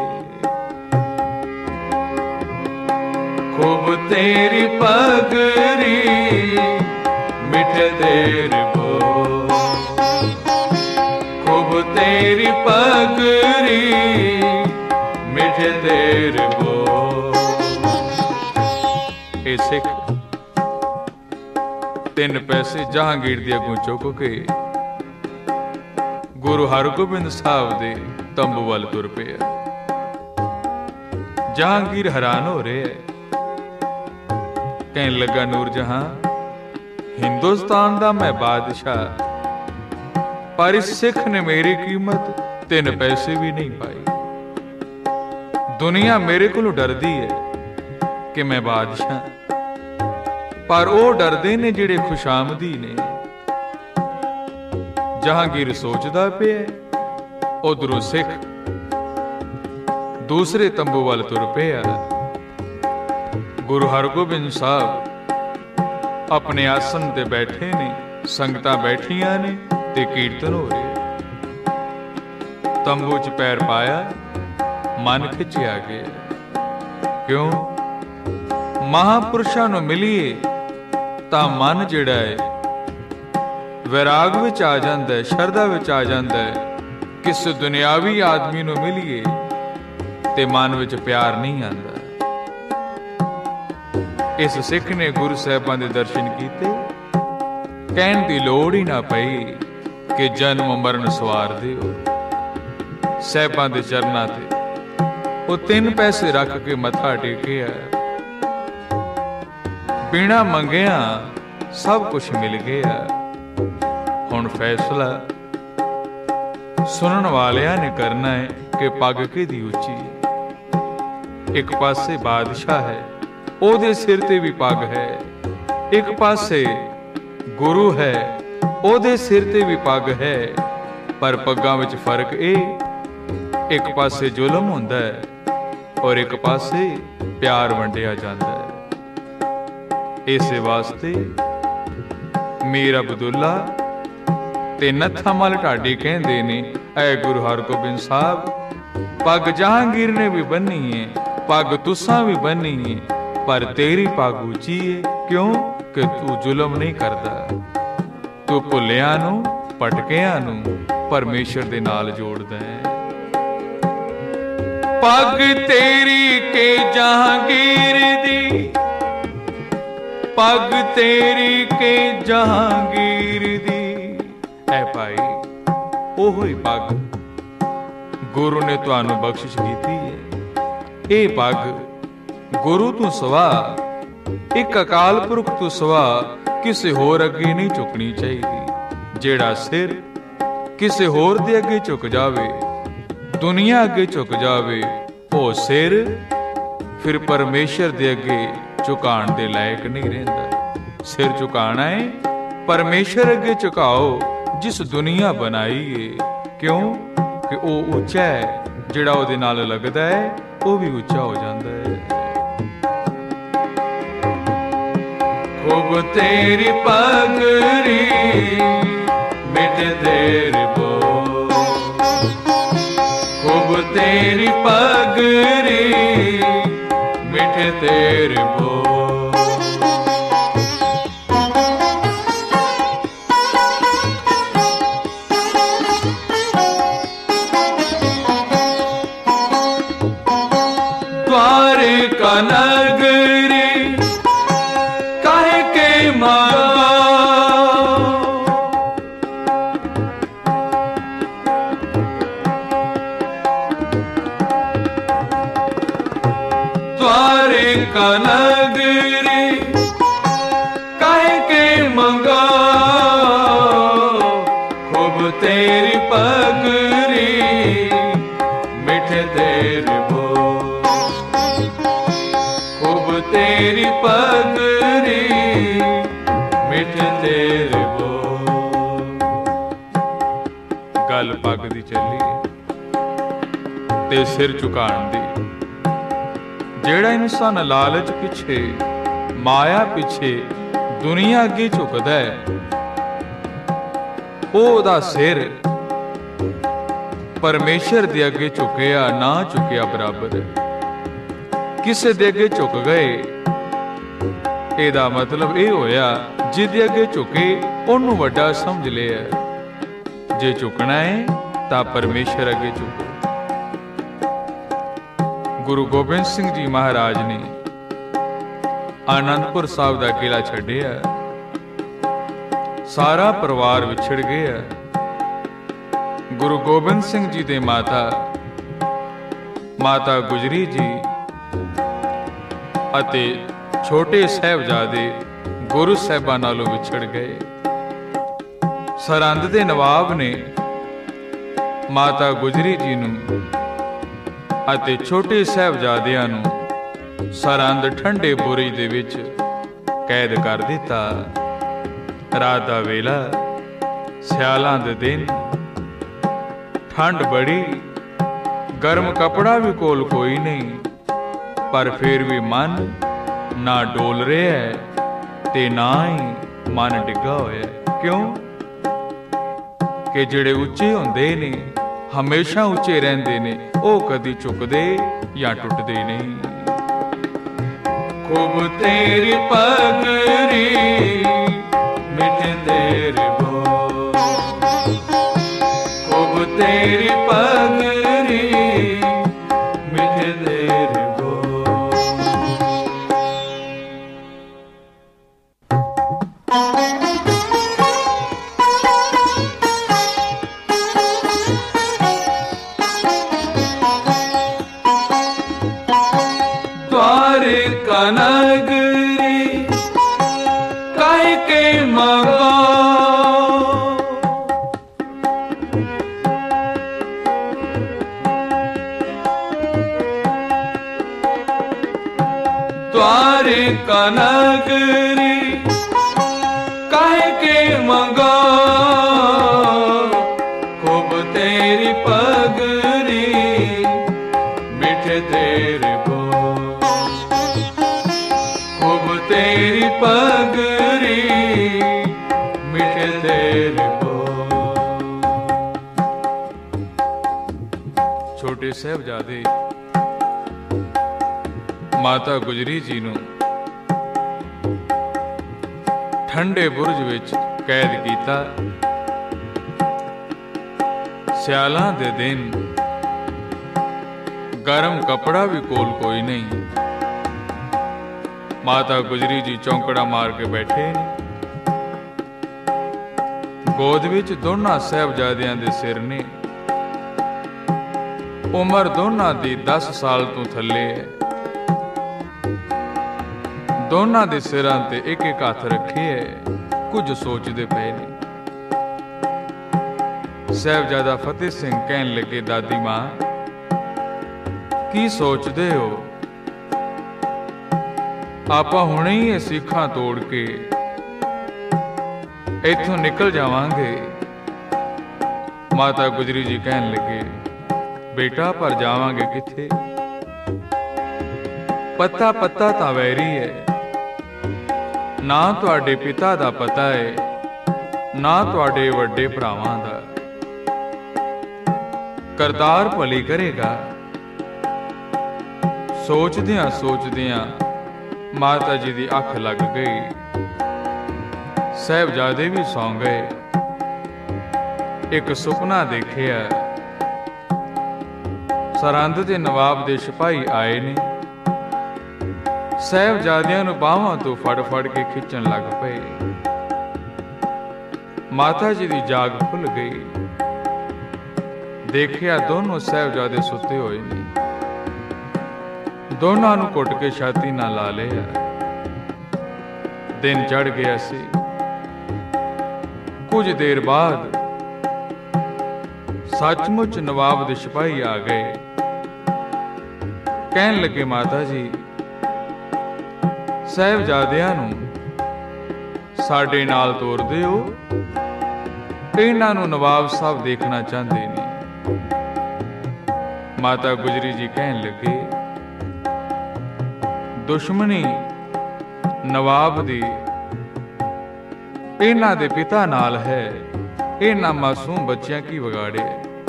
ਖੂਬ ਤੇਰੀ ਪਗਰੀ ਮਿੱਠੇ ਦੇਰ ਬੋ, ਖੂਬ ਤੇਰੀ ਪਗਰੀ ਮਿੱਠੇ ਦੇਰ ਬੋ। ਇਹ ਸਿੱਖ 3 ਪੈਸੇ ਜਹਾਂਗੀਰ ਦੇ ਅੱਗੋਂ ਚੁੱਕ ਕੇ ਗੁਰੂ ਹਰਗੋਬਿੰਦ ਸਾਹਿਬ ਦੇ ਤੰਬੂ ਵੱਲ ਤੁਰ ਪਿਆ। ਜਹਾਂਗੀਰ ਹੈਰਾਨ ਹੋ ਰਿਹਾ ਹੈ। ਕਹਿਣ ਲੱਗਾ, ਨੂਰ ਜਹਾਂ, ਹਿੰਦੁਸਤਾਨ ਦਾ ਮੈਂ ਬਾਦਸ਼ਾਹ, ਪਰ ਇਸ ਸਿੱਖ ਨੇ ਮੇਰੀ ਕੀਮਤ 3 ਪੈਸੇ ਵੀ ਨਹੀਂ ਪਾਈ। ਦੁਨੀਆ ਮੇਰੇ ਕੋਲੋਂ ਡਰਦੀ ਹੈ ਕਿ ਮੈਂ ਬਾਦਸ਼ਾਹ, ਪਰ ਉਹ ਡਰਦੇ ਨੇ ਜਿਹੜੇ ਖੁਸ਼ਾਮਦੀ ਨੇ। ਜਹਾਂਗੀਰ ਸੋਚਦਾ ਪਿਆ। ਉਧਰੋਂ ਸਿੱਖ ਦੂਸਰੇ ਤੰਬੂ ਵੱਲ ਤੁਰ ਪਿਆ। ਗੁਰੂ ਹਰਗੋਬਿੰਦ ਸਾਹਿਬ ਆਪਣੇ ਆਸਨ ਤੇ ਬੈਠੇ ਨੇ, ਸੰਗਤਾਂ ਬੈਠੀਆਂ ਨੇ ਤੇ ਕੀਰਤਨ ਹੋ ਰਿਹਾ। ਤੰਬੂ 'ਚ ਪੈਰ ਪਾਇਆ, ਮਨ ਖਿੱਚਿਆ ਗਿਆ। ਕਿਉਂ? ਮਹਾਂਪੁਰਸ਼ਾਂ ਨੂੰ ਮਿਲੀਏ ਤਾਂ ਮਨ ਜਿਹੜਾ ਹੈ ਵੈਰਾਗ ਵਿੱਚ ਆ ਜਾਂਦਾ ਹੈ, ਸ਼ਰਧਾ ਵਿੱਚ ਆ ਜਾਂਦਾ ਹੈ। ਕਿਸੇ ਦੁਨਿਆਵੀ ਆਦਮੀ ਨੂੰ ਮਿਲੀਏ ਤੇ ਮਨ ਵਿੱਚ ਪਿਆਰ ਨਹੀਂ ਆਉਂਦਾ। ਇਸ ਸਿੱਖ ਨੇ ਗੁਰੂ ਸਾਹਿਬਾਂ ਦੇ ਦਰਸ਼ਨ ਕੀਤੇ। ਕਹਿਣ ਦੀ ਲੋੜ ਹੀ ਨਾ ਪਈ ਕਿ ਜਨਮ ਮਰਨ ਸਵਾਰ ਦਿਓ। ਸਾਹਿਬਾਂ ਦੇ ਚਰਨਾਂ ਤੇ ਉਹ 3 ਪੈਸੇ ਰੱਖ ਕੇ ਮੱਥਾ ਟੇਕਿਆ। ਬਿਨਾਂ ਮੰਗਿਆ ਸਭ ਕੁਝ ਮਿਲ ਗਿਆ। ਹੁਣ ਫੈਸਲਾ ਸੁਣਨ ਵਾਲਿਆਂ ਨੇ ਕਰਨਾ ਹੈ ਕਿ ਪੱਗ ਕਿਹਦੀ ਉੱਚੀ ਹੈ। ਇੱਕ ਪਾਸੇ ਬਾਦਸ਼ਾਹ ਹੈ, ਉਹਦੇ ਸਿਰ ਤੇ ਵੀ ਪੱਗ ਹੈ। ਇੱਕ ਪਾਸੇ ਗੁਰੂ ਹੈ, ਉਹਦੇ ਸਿਰ ਤੇ ਵੀ ਪੱਗ ਹੈ। ਪਰ ਪੱਗਾਂ ਵਿੱਚ ਫਰਕ ਇਹ, ਇੱਕ ਪਾਸੇ ਜ਼ੁਲਮ ਹੁੰਦਾ ਹੈ ਔਰ ਇੱਕ ਪਾਸੇ ਪਿਆਰ ਵੰਡਿਆ ਜਾਂਦਾ ਹੈ। ਇਸੇ ਵਾਸਤੇ ਮੀਰ ਅਬਦੁੱਲਾ ਤੇ ਨੱਥਾ ਮਲ ਢਾਡੀ ਕਹਿੰਦੇ ਨੇ, ਐ ਗੁਰੂ ਹਰਗੋਬਿੰਦ ਸਾਹਿਬ, ਪੱਗ ਜਹਾਂਗੀਰ ਨੇ ਵੀ ਬੰਨੀ ਹੈ, ਪੱਗ ਤੁਸਾਂ ਵੀ ਬੰਨੀ ਹੈ, ਪਰ ਤੇਰੀ ਪੱਗ ਉੱਚੀ ਹੈ। ਕਿਉਂ? ਕਿ ਤੂੰ ਜ਼ੁਲਮ ਨਹੀਂ ਕਰਦਾ। ਤੂੰ ਭੁੱਲਿਆਂ ਨੂੰ, ਭਟਕਿਆਂ ਨੂੰ ਪਰਮੇਸ਼ਰ ਦੇ ਨਾਲ ਜੋੜਦਾ ਹੈ। ਪੱਗ ਤੇਰੀ ਕੇ ਜਹਾਂਗੀਰ ਦੀ, ਪੱਗ ਤੇਰੀ ਕੇ ਜਹਾਂਗੀਰ ਦੀ। ਐ ਭਾਈ, ਉਹੋ ਹੀ ਪੱਗ ਗੁਰੂ ਨੇ ਤੁਹਾਨੂੰ ਬਖਸ਼ਿਸ਼ ਕੀਤੀ ਹੈ। ਇਹ ਪੱਗ ਗੁਰੂ ਤੋਂ ਸਵਾ, ਇੱਕ ਅਕਾਲ ਪੁਰਖ ਤੋਂ ਸਵਾ ਕਿਸੇ ਹੋਰ ਅੱਗੇ ਨਹੀਂ ਝੁਕਣੀ ਚਾਹੀਦੀ। ਜਿਹੜਾ ਸਿਰ ਕਿਸੇ ਹੋਰ ਦੇ ਅੱਗੇ ਝੁਕ ਜਾਵੇ, ਦੁਨੀਆ ਅੱਗੇ ਝੁਕ ਜਾਵੇ, ਉਹ ਸਿਰ ਫਿਰ ਪਰਮੇਸ਼ਰ ਦੇ ਅੱਗੇ ਝੁਕਾਉਣ ਦੇ ਲਾਇਕ ਨਹੀਂ ਰਹਿੰਦਾ। ਸਿਰ ਝੁਕਾਣਾ ਹੈ ਪਰਮੇਸ਼ਰ ਅੱਗੇ ਝੁਕਾਓ, ਜਿਸ ਦੁਨੀਆ ਬਣਾਈ ਏ। ਕਿਉਂ? ਕਿ ਉਹ ਉੱਚਾ ਹੈ। ਜਿਹੜਾ ਉਹਦੇ ਨਾਲ ਲੱਗਦਾ ਹੈ ਉਹ ਵੀ ਉੱਚਾ ਹੋ ਜਾਂਦਾ ਹੈ। ਖੂਬ ਤੇਰੀ ਪਗਰੀ ਮਿਟ ਦੇਰ ਬੋ, ਖੂਬ ਤੇਰੀ ਪਗਰੀ ਮਿਟ ਦੇਰ ਬੋ। का नगरी काहे के मंगा खूब तेरी पगरी मिठे तेरे बोल खूब तेरी पगरी मिठे तेरे बोल। गल पग दी चली ते सिर झुकाण दी। जेड़ा इंसान लालच पिछे माया पिछे दुनिया अगे झुकदा है ओदा सिर परमेश्वर दे अगे झुकिया ना झुकिया बराबर। किसे दे अगे झुक गए एदा मतलब ये होया जिदे अगे झुके ओनू वड्डा समझ लिया। जे झुकना है तां परमेश्वर अगे झुको। गुरु गोबिंद सिंह जी महाराज ने आनंदपुर साहब का किला छड्डिया। सारा परिवार विछड़ गया। गुरु गोबिंद सिंह जी दे माता गुजरी जी अते छोटे साहिबजादे गुरु साहिबां नालों विछड़ गए। सरहंद दे नवाब ने माता गुजरी जी नूं ਅਤੇ छोटे साहिबजादिਆਂ ਨੂੰ सरहंद ठंडे बुरज ਦੇ ਵਿੱਚ कैद कर ਦਿੱਤਾ। रात ਦਾ ਵੇਲਾ ਸਿਆਲਾਂ ਦੇ ਦਿਨ ठंड बड़ी गर्म कपड़ा भी कोल कोई नहीं पर फिर भी मन ना डोल रहा है ते ना ही मन डिग्गा होया। क्यों कि जिहड़े उच्चे हुंदे ने हमेशा उच्चे रहंदे ने ओ कदी झुकदे या टुटदे नहीं। खूब तेरी पगरी मिठे तेरे बोल खूब तेरी पगरी मिठे तेरे बोल। द्वारका नगरी काहे के मंगा द्वारका नगरी काहे के मंगा खूब तेरी पगरी मिठे तेरे तेरी पगरी मिठे तेरे बोल। छोटे साहिबजादे माता गुजरी जी नूं ठंडे बुरज विच कैद कीता। सियालां दे दिन गरम कपड़ा भी कोल कोई नहीं। माता गुजरी जी चौंकड़ा मार के बैठे ने। गोद विच दोनों साहिबजादियां दे सिर ने। उम्र दोनों दी 10 साल तो थले है। दोनों दे सिरां ते एक एक हाथ रखे है। कुछ सोचते पे ने। साहिबजादा फतेह सिंह कहन लगे दादी मां की सोचते हो? आपां हुणे ही सीखां तोड़ के इत्थों निकल जावांगे। माता गुजरी जी कहन लगे बेटा पर जावांगे किथे? पता पता तां वैरी है ना तुहाडे पिता दा पता है ना तुहाडे वड्डे भरावां दा। करतार भली करेगा। सोचदियां माता जी की अख लग गई। साहिबजादे भी सौ गए। एक सुपना देखिया। सरहंद के नवाब के सिपाही आए ने। साहिबजादियां नूं बाहां तो फड़ फड़ के खिंचण लग पे। माता जी की जाग खुल गई। देखिया दोनों साहिबजादे सुते हुए ने। ਦੋਨਾਂ ਨੂੰ ਘੁੱਟ ਕੇ ਛਾਤੀ ਨਾਲ ਲਾ ਲਿਆ। ਦਿਨ ਚੜ ਗਿਆ ਸੀ। ਕੁਝ ਦੇਰ ਬਾਅਦ ਸੱਚਮੁੱਚ ਨਵਾਬ ਦੇ ਸਿਪਾਹੀ ਆ ਗਏ। ਕਹਿਣ ਲੱਗੇ, ਮਾਤਾ ਜੀ, ਸਾਹਿਬਜ਼ਾਦਿਆਂ ਨੂੰ ਸਾਡੇ ਨਾਲ ਤੋਰ ਦਿਓ, ਇਹਨਾਂ ਨੂੰ ਨਵਾਬ ਸਾਹਿਬ ਦੇਖਣਾ ਚਾਹੁੰਦੇ ਨੇ। ਮਾਤਾ ਗੁਜਰੀ ਜੀ ਕਹਿਣ ਲੱਗੇ, ਦੁਸ਼ਮਣੀ ਨਵਾਬ ਦੀ ਇਹਨਾਂ ਦੇ ਪਿਤਾ ਨਾਲ ਹੈ, ਇਹਨਾਂ ਮਾਸੂਮ ਬੱਚਿਆਂ ਕੀ ਵਿਗਾੜੇ।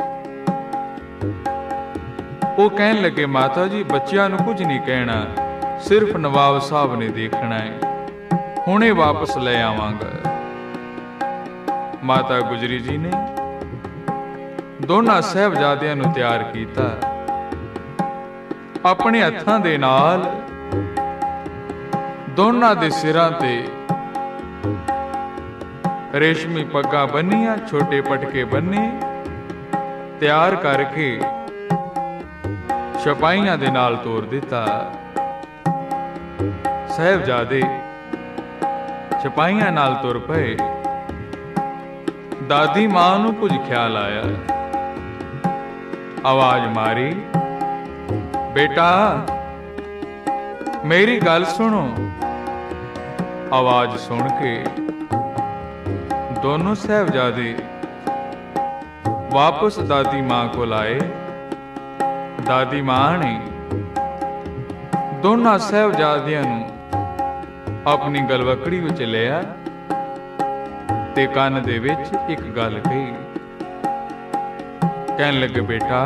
ਉਹ ਕਹਿਣ ਲੱਗੇ, ਮਾਤਾ ਜੀ, ਬੱਚਿਆਂ ਨੂੰ ਕੁਝ ਨਹੀਂ ਕਹਿਣਾ, ਸਿਰਫ ਨਵਾਬ ਸਾਹਿਬ ਨੇ ਦੇਖਣਾ ਹੈ, ਹੁਣੇ ਵਾਪਸ ਲੈ ਆਵਾਂਗਾ। ਮਾਤਾ ਗੁਜਰੀ ਜੀ ਨੇ ਦੋਨਾਂ ਸਾਹਿਬਜ਼ਾਦਿਆਂ ਨੂੰ ਤਿਆਰ ਕੀਤਾ। ਆਪਣੇ ਹੱਥਾਂ ਦੇ ਨਾਲ ਦੋਨਾਂ ਦੇ ਸਿਰਾਂ ਤੇ ਰੇਸ਼ਮੀ ਪੱਗਾਂ ਬੰਨੀਆਂ, ਛੋਟੇ ਪਟਕੇ ਬੰਨੇ, ਤਿਆਰ ਕਰਕੇ ਸਿਪਾਹੀਆਂ ਦੇ ਨਾਲ ਤੋਰ ਦਿੱਤਾ। ਸਾਹਿਬਜ਼ਾਦੇ ਸਿਪਾਹੀਆਂ ਨਾਲ ਤੁਰ ਪਏ। ਦਾਦੀ ਮਾਂ ਨੂੰ ਕੁਝ ਖਿਆਲ ਆਇਆ। ਆਵਾਜ਼ ਮਾਰੀ, ਬੇਟਾ ਮੇਰੀ ਗੱਲ ਸੁਣੋ। ਆਵਾਜ਼ ਸੁਣ ਕੇ ਦੋਨੋਂ ਸਾਹਿਬਜ਼ਾਦੇ ਵਾਪਸ ਦਾਦੀ ਮਾਂ ਕੋਲ ਆਏ। ਦਾਦੀ ਮਾਂ ਨੇ ਦੋਨਾਂ ਸਾਹਿਬਜ਼ਾਦਿਆਂ ਨੂੰ ਆਪਣੀ ਗਲਵਕੜੀ ਵਿੱਚ ਲਿਆ ਤੇ ਕੰਨ ਦੇ ਵਿੱਚ ਇੱਕ ਗੱਲ ਕਹੀ। ਕਹਿਣ ਲੱਗੇ, ਬੇਟਾ,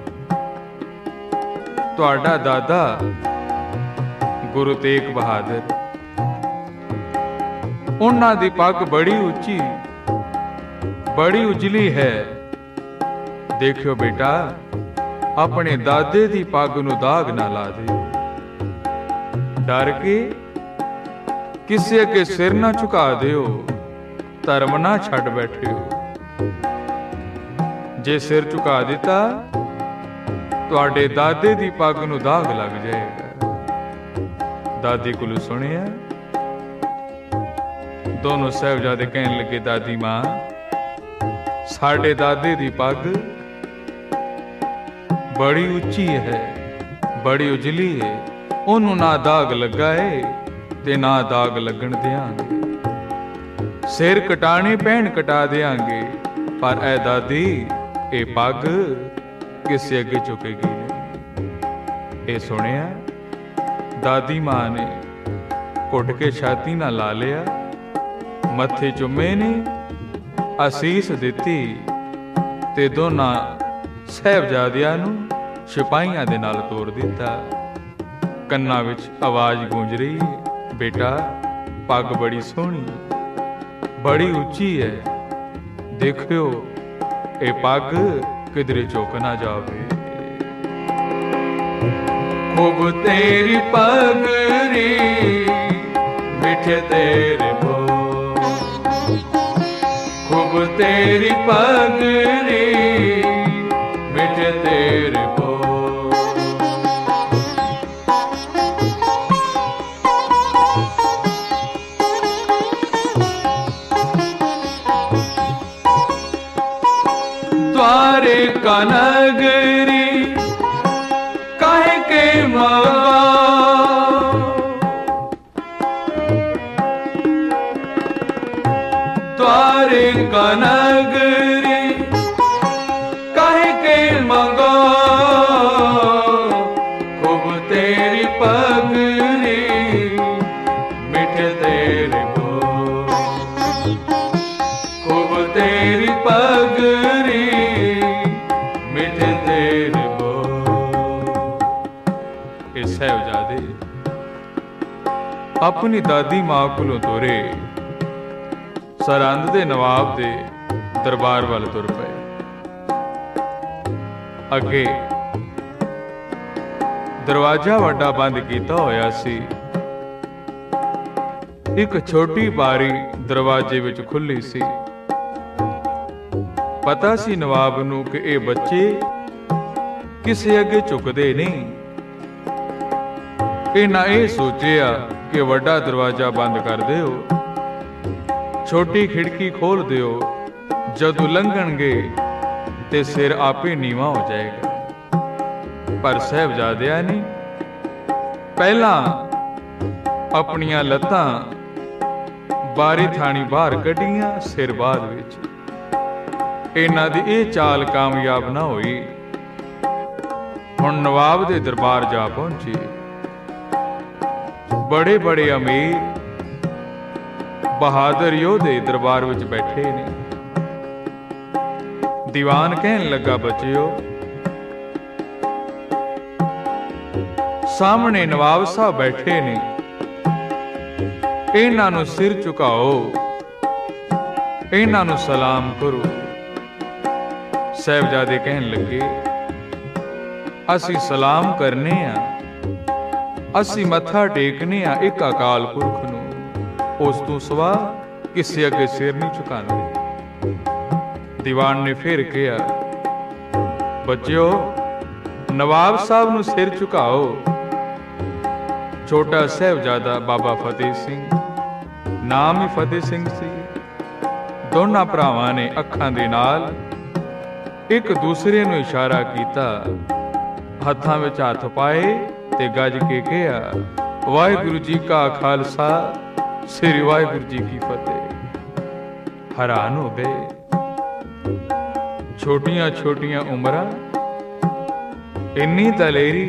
ਤੁਹਾਡਾ ਦਾਦਾ ਗੁਰੂ ਤੇਗ ਬਹਾਦਰ, ਉਹਨਾਂ ਦੀ ਪੱਗ ਬੜੀ ਉੱਚੀ, ਬੜੀ ਉਜਲੀ ਹੈ। ਦੇਖਿਓ ਬੇਟਾ, ਆਪਣੇ ਦਾਦੇ ਦੀ ਪੱਗ ਨੂੰ ਦਾਗ ਨਾ ਲਾ ਦਿਓ। ਡਰ ਕੇ ਕਿਸੇ ਅੱਗੇ ਸਿਰ ਨਾ ਝੁਕਾ ਦਿਓ, ਧਰਮ ਨਾ ਛੱਡ ਬੈਠਿਓ। ਜੇ ਸਿਰ ਝੁਕਾ ਦਿੱਤਾ, ਤੁਹਾਡੇ ਦਾਦੇ ਦੀ ਪੱਗ ਨੂੰ ਦਾਗ ਲੱਗ ਜਾਏਗਾ। ਦਾਦੀ ਕੋਲੋਂ ਸੁਣਿਆ। ਦੋਨੋਂ ਸਾਹਿਬਜ਼ਾਦੇ ਕਹਿਣ ਲੱਗੇ, ਦਾਦੀ ਮਾਂ, ਸਾਡੇ ਦਾਦੇ ਦੀ ਪੱਗ ਬੜੀ ਉੱਚੀ ਹੈ, ਬੜੀ ਉਜਲੀ ਹੈ, ਉਹਨੂੰ ਨਾ ਦਾਗ ਲੱਗਾ ਏ ਤੇ ਨਾ ਦਾਗ ਲੱਗਣ ਦਿਆਂਗੇ। ਸਿਰ ਕਟਾਣੇ ਪੈਣ ਕਟਾ ਦਿਆਂਗੇ, ਪਰ ਐ ਦਾਦੀ, ਇਹ ਪੱਗ ਕਿਸੇ ਅੱਗੇ ਝੁਕੇਗੀ ਨਹੀਂ। ਇਹ ਸੁਣਿਆ। ਦਾਦੀ ਮਾਂ ਨੇ ਘੁੱਟ ਕੇ ਛਾਤੀ ਨਾਲ ਲਾ ਲਿਆ, ਮੱਥੇ ਚੁੰਮੇ ਨੇ, ਅਸੀਸ ਦਿੱਤੀ ਤੇ ਦੋਨਾਂ ਸਾਹਿਬਜ਼ਾਦਿਆਂ ਨੂੰ ਸਿਪਾਹੀਆਂ ਦੇ ਨਾਲ ਤੋਰ ਦਿੱਤਾ। ਕੰਨਾਂ ਵਿੱਚ ਆਵਾਜ਼ ਗੂੰਜ ਰਹੀ, ਬੇਟਾ, ਪੱਗ ਬੜੀ ਸੋਹਣੀ, ਬੜੀ ਉੱਚੀ ਹੈ, ਦੇਖਿਓ ਇਹ ਪੱਗ ਕਿਧਰੇ ਝੁਕ ਨਾ ਜਾਵੇ। ਖੂਬ ਤੇਰੀ ਪਗੜੀ, ਮਿੱਠੇ ਤੇਰੇ ਬੋਲ, ਖੂਬ ਤੇਰੀ ਪਗੜੀ, ਮਿੱਠੇ ਤੇਰੇ ਬੋਲ। द्वारिका नगरी काहे के मगा, द्वारिका नगरी काहे के मगा, खूब तेरी पगड़ी, मिठे तेरे बोल, खूब तेरी पगड़ी, मिठे तेरे बोल। ਇਹ ਸਾਹਿਬਜ਼ਾਦੇ ਆਪਣੀ ਦਾਦੀ ਮਾਂ ਕੋਲੋਂ ਤੋਰੇ ਸਰਹੰਦ ਦੇ ਨਵਾਬ ਦੇ ਦਰਬਾਰ ਵੱਲ ਤੁਰ ਪਏ। ਅੱਗੇ ਦਰਵਾਜ਼ਾ ਵੱਡਾ ਬੰਦ ਕੀਤਾ ਹੋਇਆ ਸੀ। ਇੱਕ ਛੋਟੀ ਬਾਰੀ ਦਰਵਾਜ਼ੇ ਵਿੱਚ ਖੁੱਲੀ ਸੀ। ਪਤਾ ਸੀ ਨਵਾਬ ਨੂੰ ਕਿ ਇਹ ਬੱਚੇ ਕਿਸੇ ਅੱਗੇ ਝੁਕਦੇ ਨਹੀਂ। ਇਹਨਾਂ ਇਹ ਸੋਚਿਆ ਕਿ ਵੱਡਾ ਦਰਵਾਜ਼ਾ ਬੰਦ ਕਰ ਦਿਓ, ਛੋਟੀ ਖਿੜਕੀ ਖੋਲ ਦਿਓ, ਜਦੋਂ ਲੰਘਣਗੇ ਤੇ ਸਿਰ ਆਪੇ ਨੀਵਾਂ ਹੋ ਜਾਏਗਾ। ਪਰ ਸਾਹਿਬਜ਼ਾਦਿਆਂ ਨੇ ਪਹਿਲਾਂ ਆਪਣੀਆਂ ਲੱਤਾਂ ਬਾਰੀ ਥਾਣੀ ਬਾਹਰ ਕੱਢੀਆਂ, ਸਿਰ ਬਾਅਦ ਵਿੱਚ। ਇਹਨਾਂ ਦੀ ਇਹ ਚਾਲ ਕਾਮਯਾਬ ਨਾ ਹੋਈ। ਹੁਣ ਨਵਾਬ ਦੇ ਦਰਬਾਰ ਜਾ ਪਹੁੰਚੇ। ਬੜੇ ਬੜੇ ਅਮੀਰ ਬਹਾਦਰ ਯੋਧੇ ਦਰਬਾਰ ਵਿੱਚ ਬੈਠੇ ਨੇ। ਦੀਵਾਨ ਕਹਿਣ ਲੱਗਾ, ਬੱਚਿਓ, ਸਾਹਮਣੇ ਨਵਾਬ ਸਾਹਿਬ ਬੈਠੇ ਨੇ, ਇਹਨਾਂ ਨੂੰ ਸਿਰ ਝੁਕਾਓ, ਇਹਨਾਂ ਨੂੰ ਸਲਾਮ ਕਰੋ। ਸਾਹਿਬਜ਼ਾਦੇ ਕਹਿਣ ਲੱਗੇ, ਅਸੀਂ ਸਲਾਮ ਕਰਨੇ ਆ, ਅਸੀਂ ਮੱਥਾ ਟੇਕਨੇ ਆ ਇੱਕ ਅਕਾਲ ਪੁਰਖ ਨੂੰ, ਉਸ ਤੋਂ ਸਿਵਾ ਕਿਸੇ ਅੱਗੇ ਸਿਰ ਨਹੀਂ ਝੁਕਾਉਂਦੇ। ਦੀਵਾਨ ਨੇ ਫਿਰ ਕਿਹਾ, ਬੱਚਿਓ, ਨਵਾਬ ਸਾਹਿਬ ਨੂੰ ਸਿਰ ਝੁਕਾਓ। ਛੋਟਾ ਸਾਹਿਬਜ਼ਾਦਾ ਬਾਬਾ ਫਤਿਹ ਸਿੰਘ, ਨਾਮ ਹੀ ਫਤਿਹ ਸਿੰਘ ਸੀ। ਦੋਨਾਂ ਭਰਾਵਾਂ ਨੇ ਅੱਖਾਂ ਦੇ ਨਾਲ ਇੱਕ ਦੂਸਰੇ ਨੂੰ ਇਸ਼ਾਰਾ ਕੀਤਾ, ਹੱਥਾਂ ਵਿੱਚ ਹੱਥ ਪਾਏ ਤੇ ਗੱਜ ਕੇ ਕਿਹਾ, ਵਾਹਿਗੁਰੂ ਜੀ ਕਾ ਖਾਲਸਾ, ਸ੍ਰੀ ਵਾਹਿਗੁਰੂ ਜੀ ਕੀ ਫਤਿਹ। ਹੈਰਾਨ ਹੋ ਗਏ। ਛੋਟੀਆਂ ਛੋਟੀਆਂ ਉਮਰਾਂ, ਇੰਨੀ ਦਲੇਰੀ।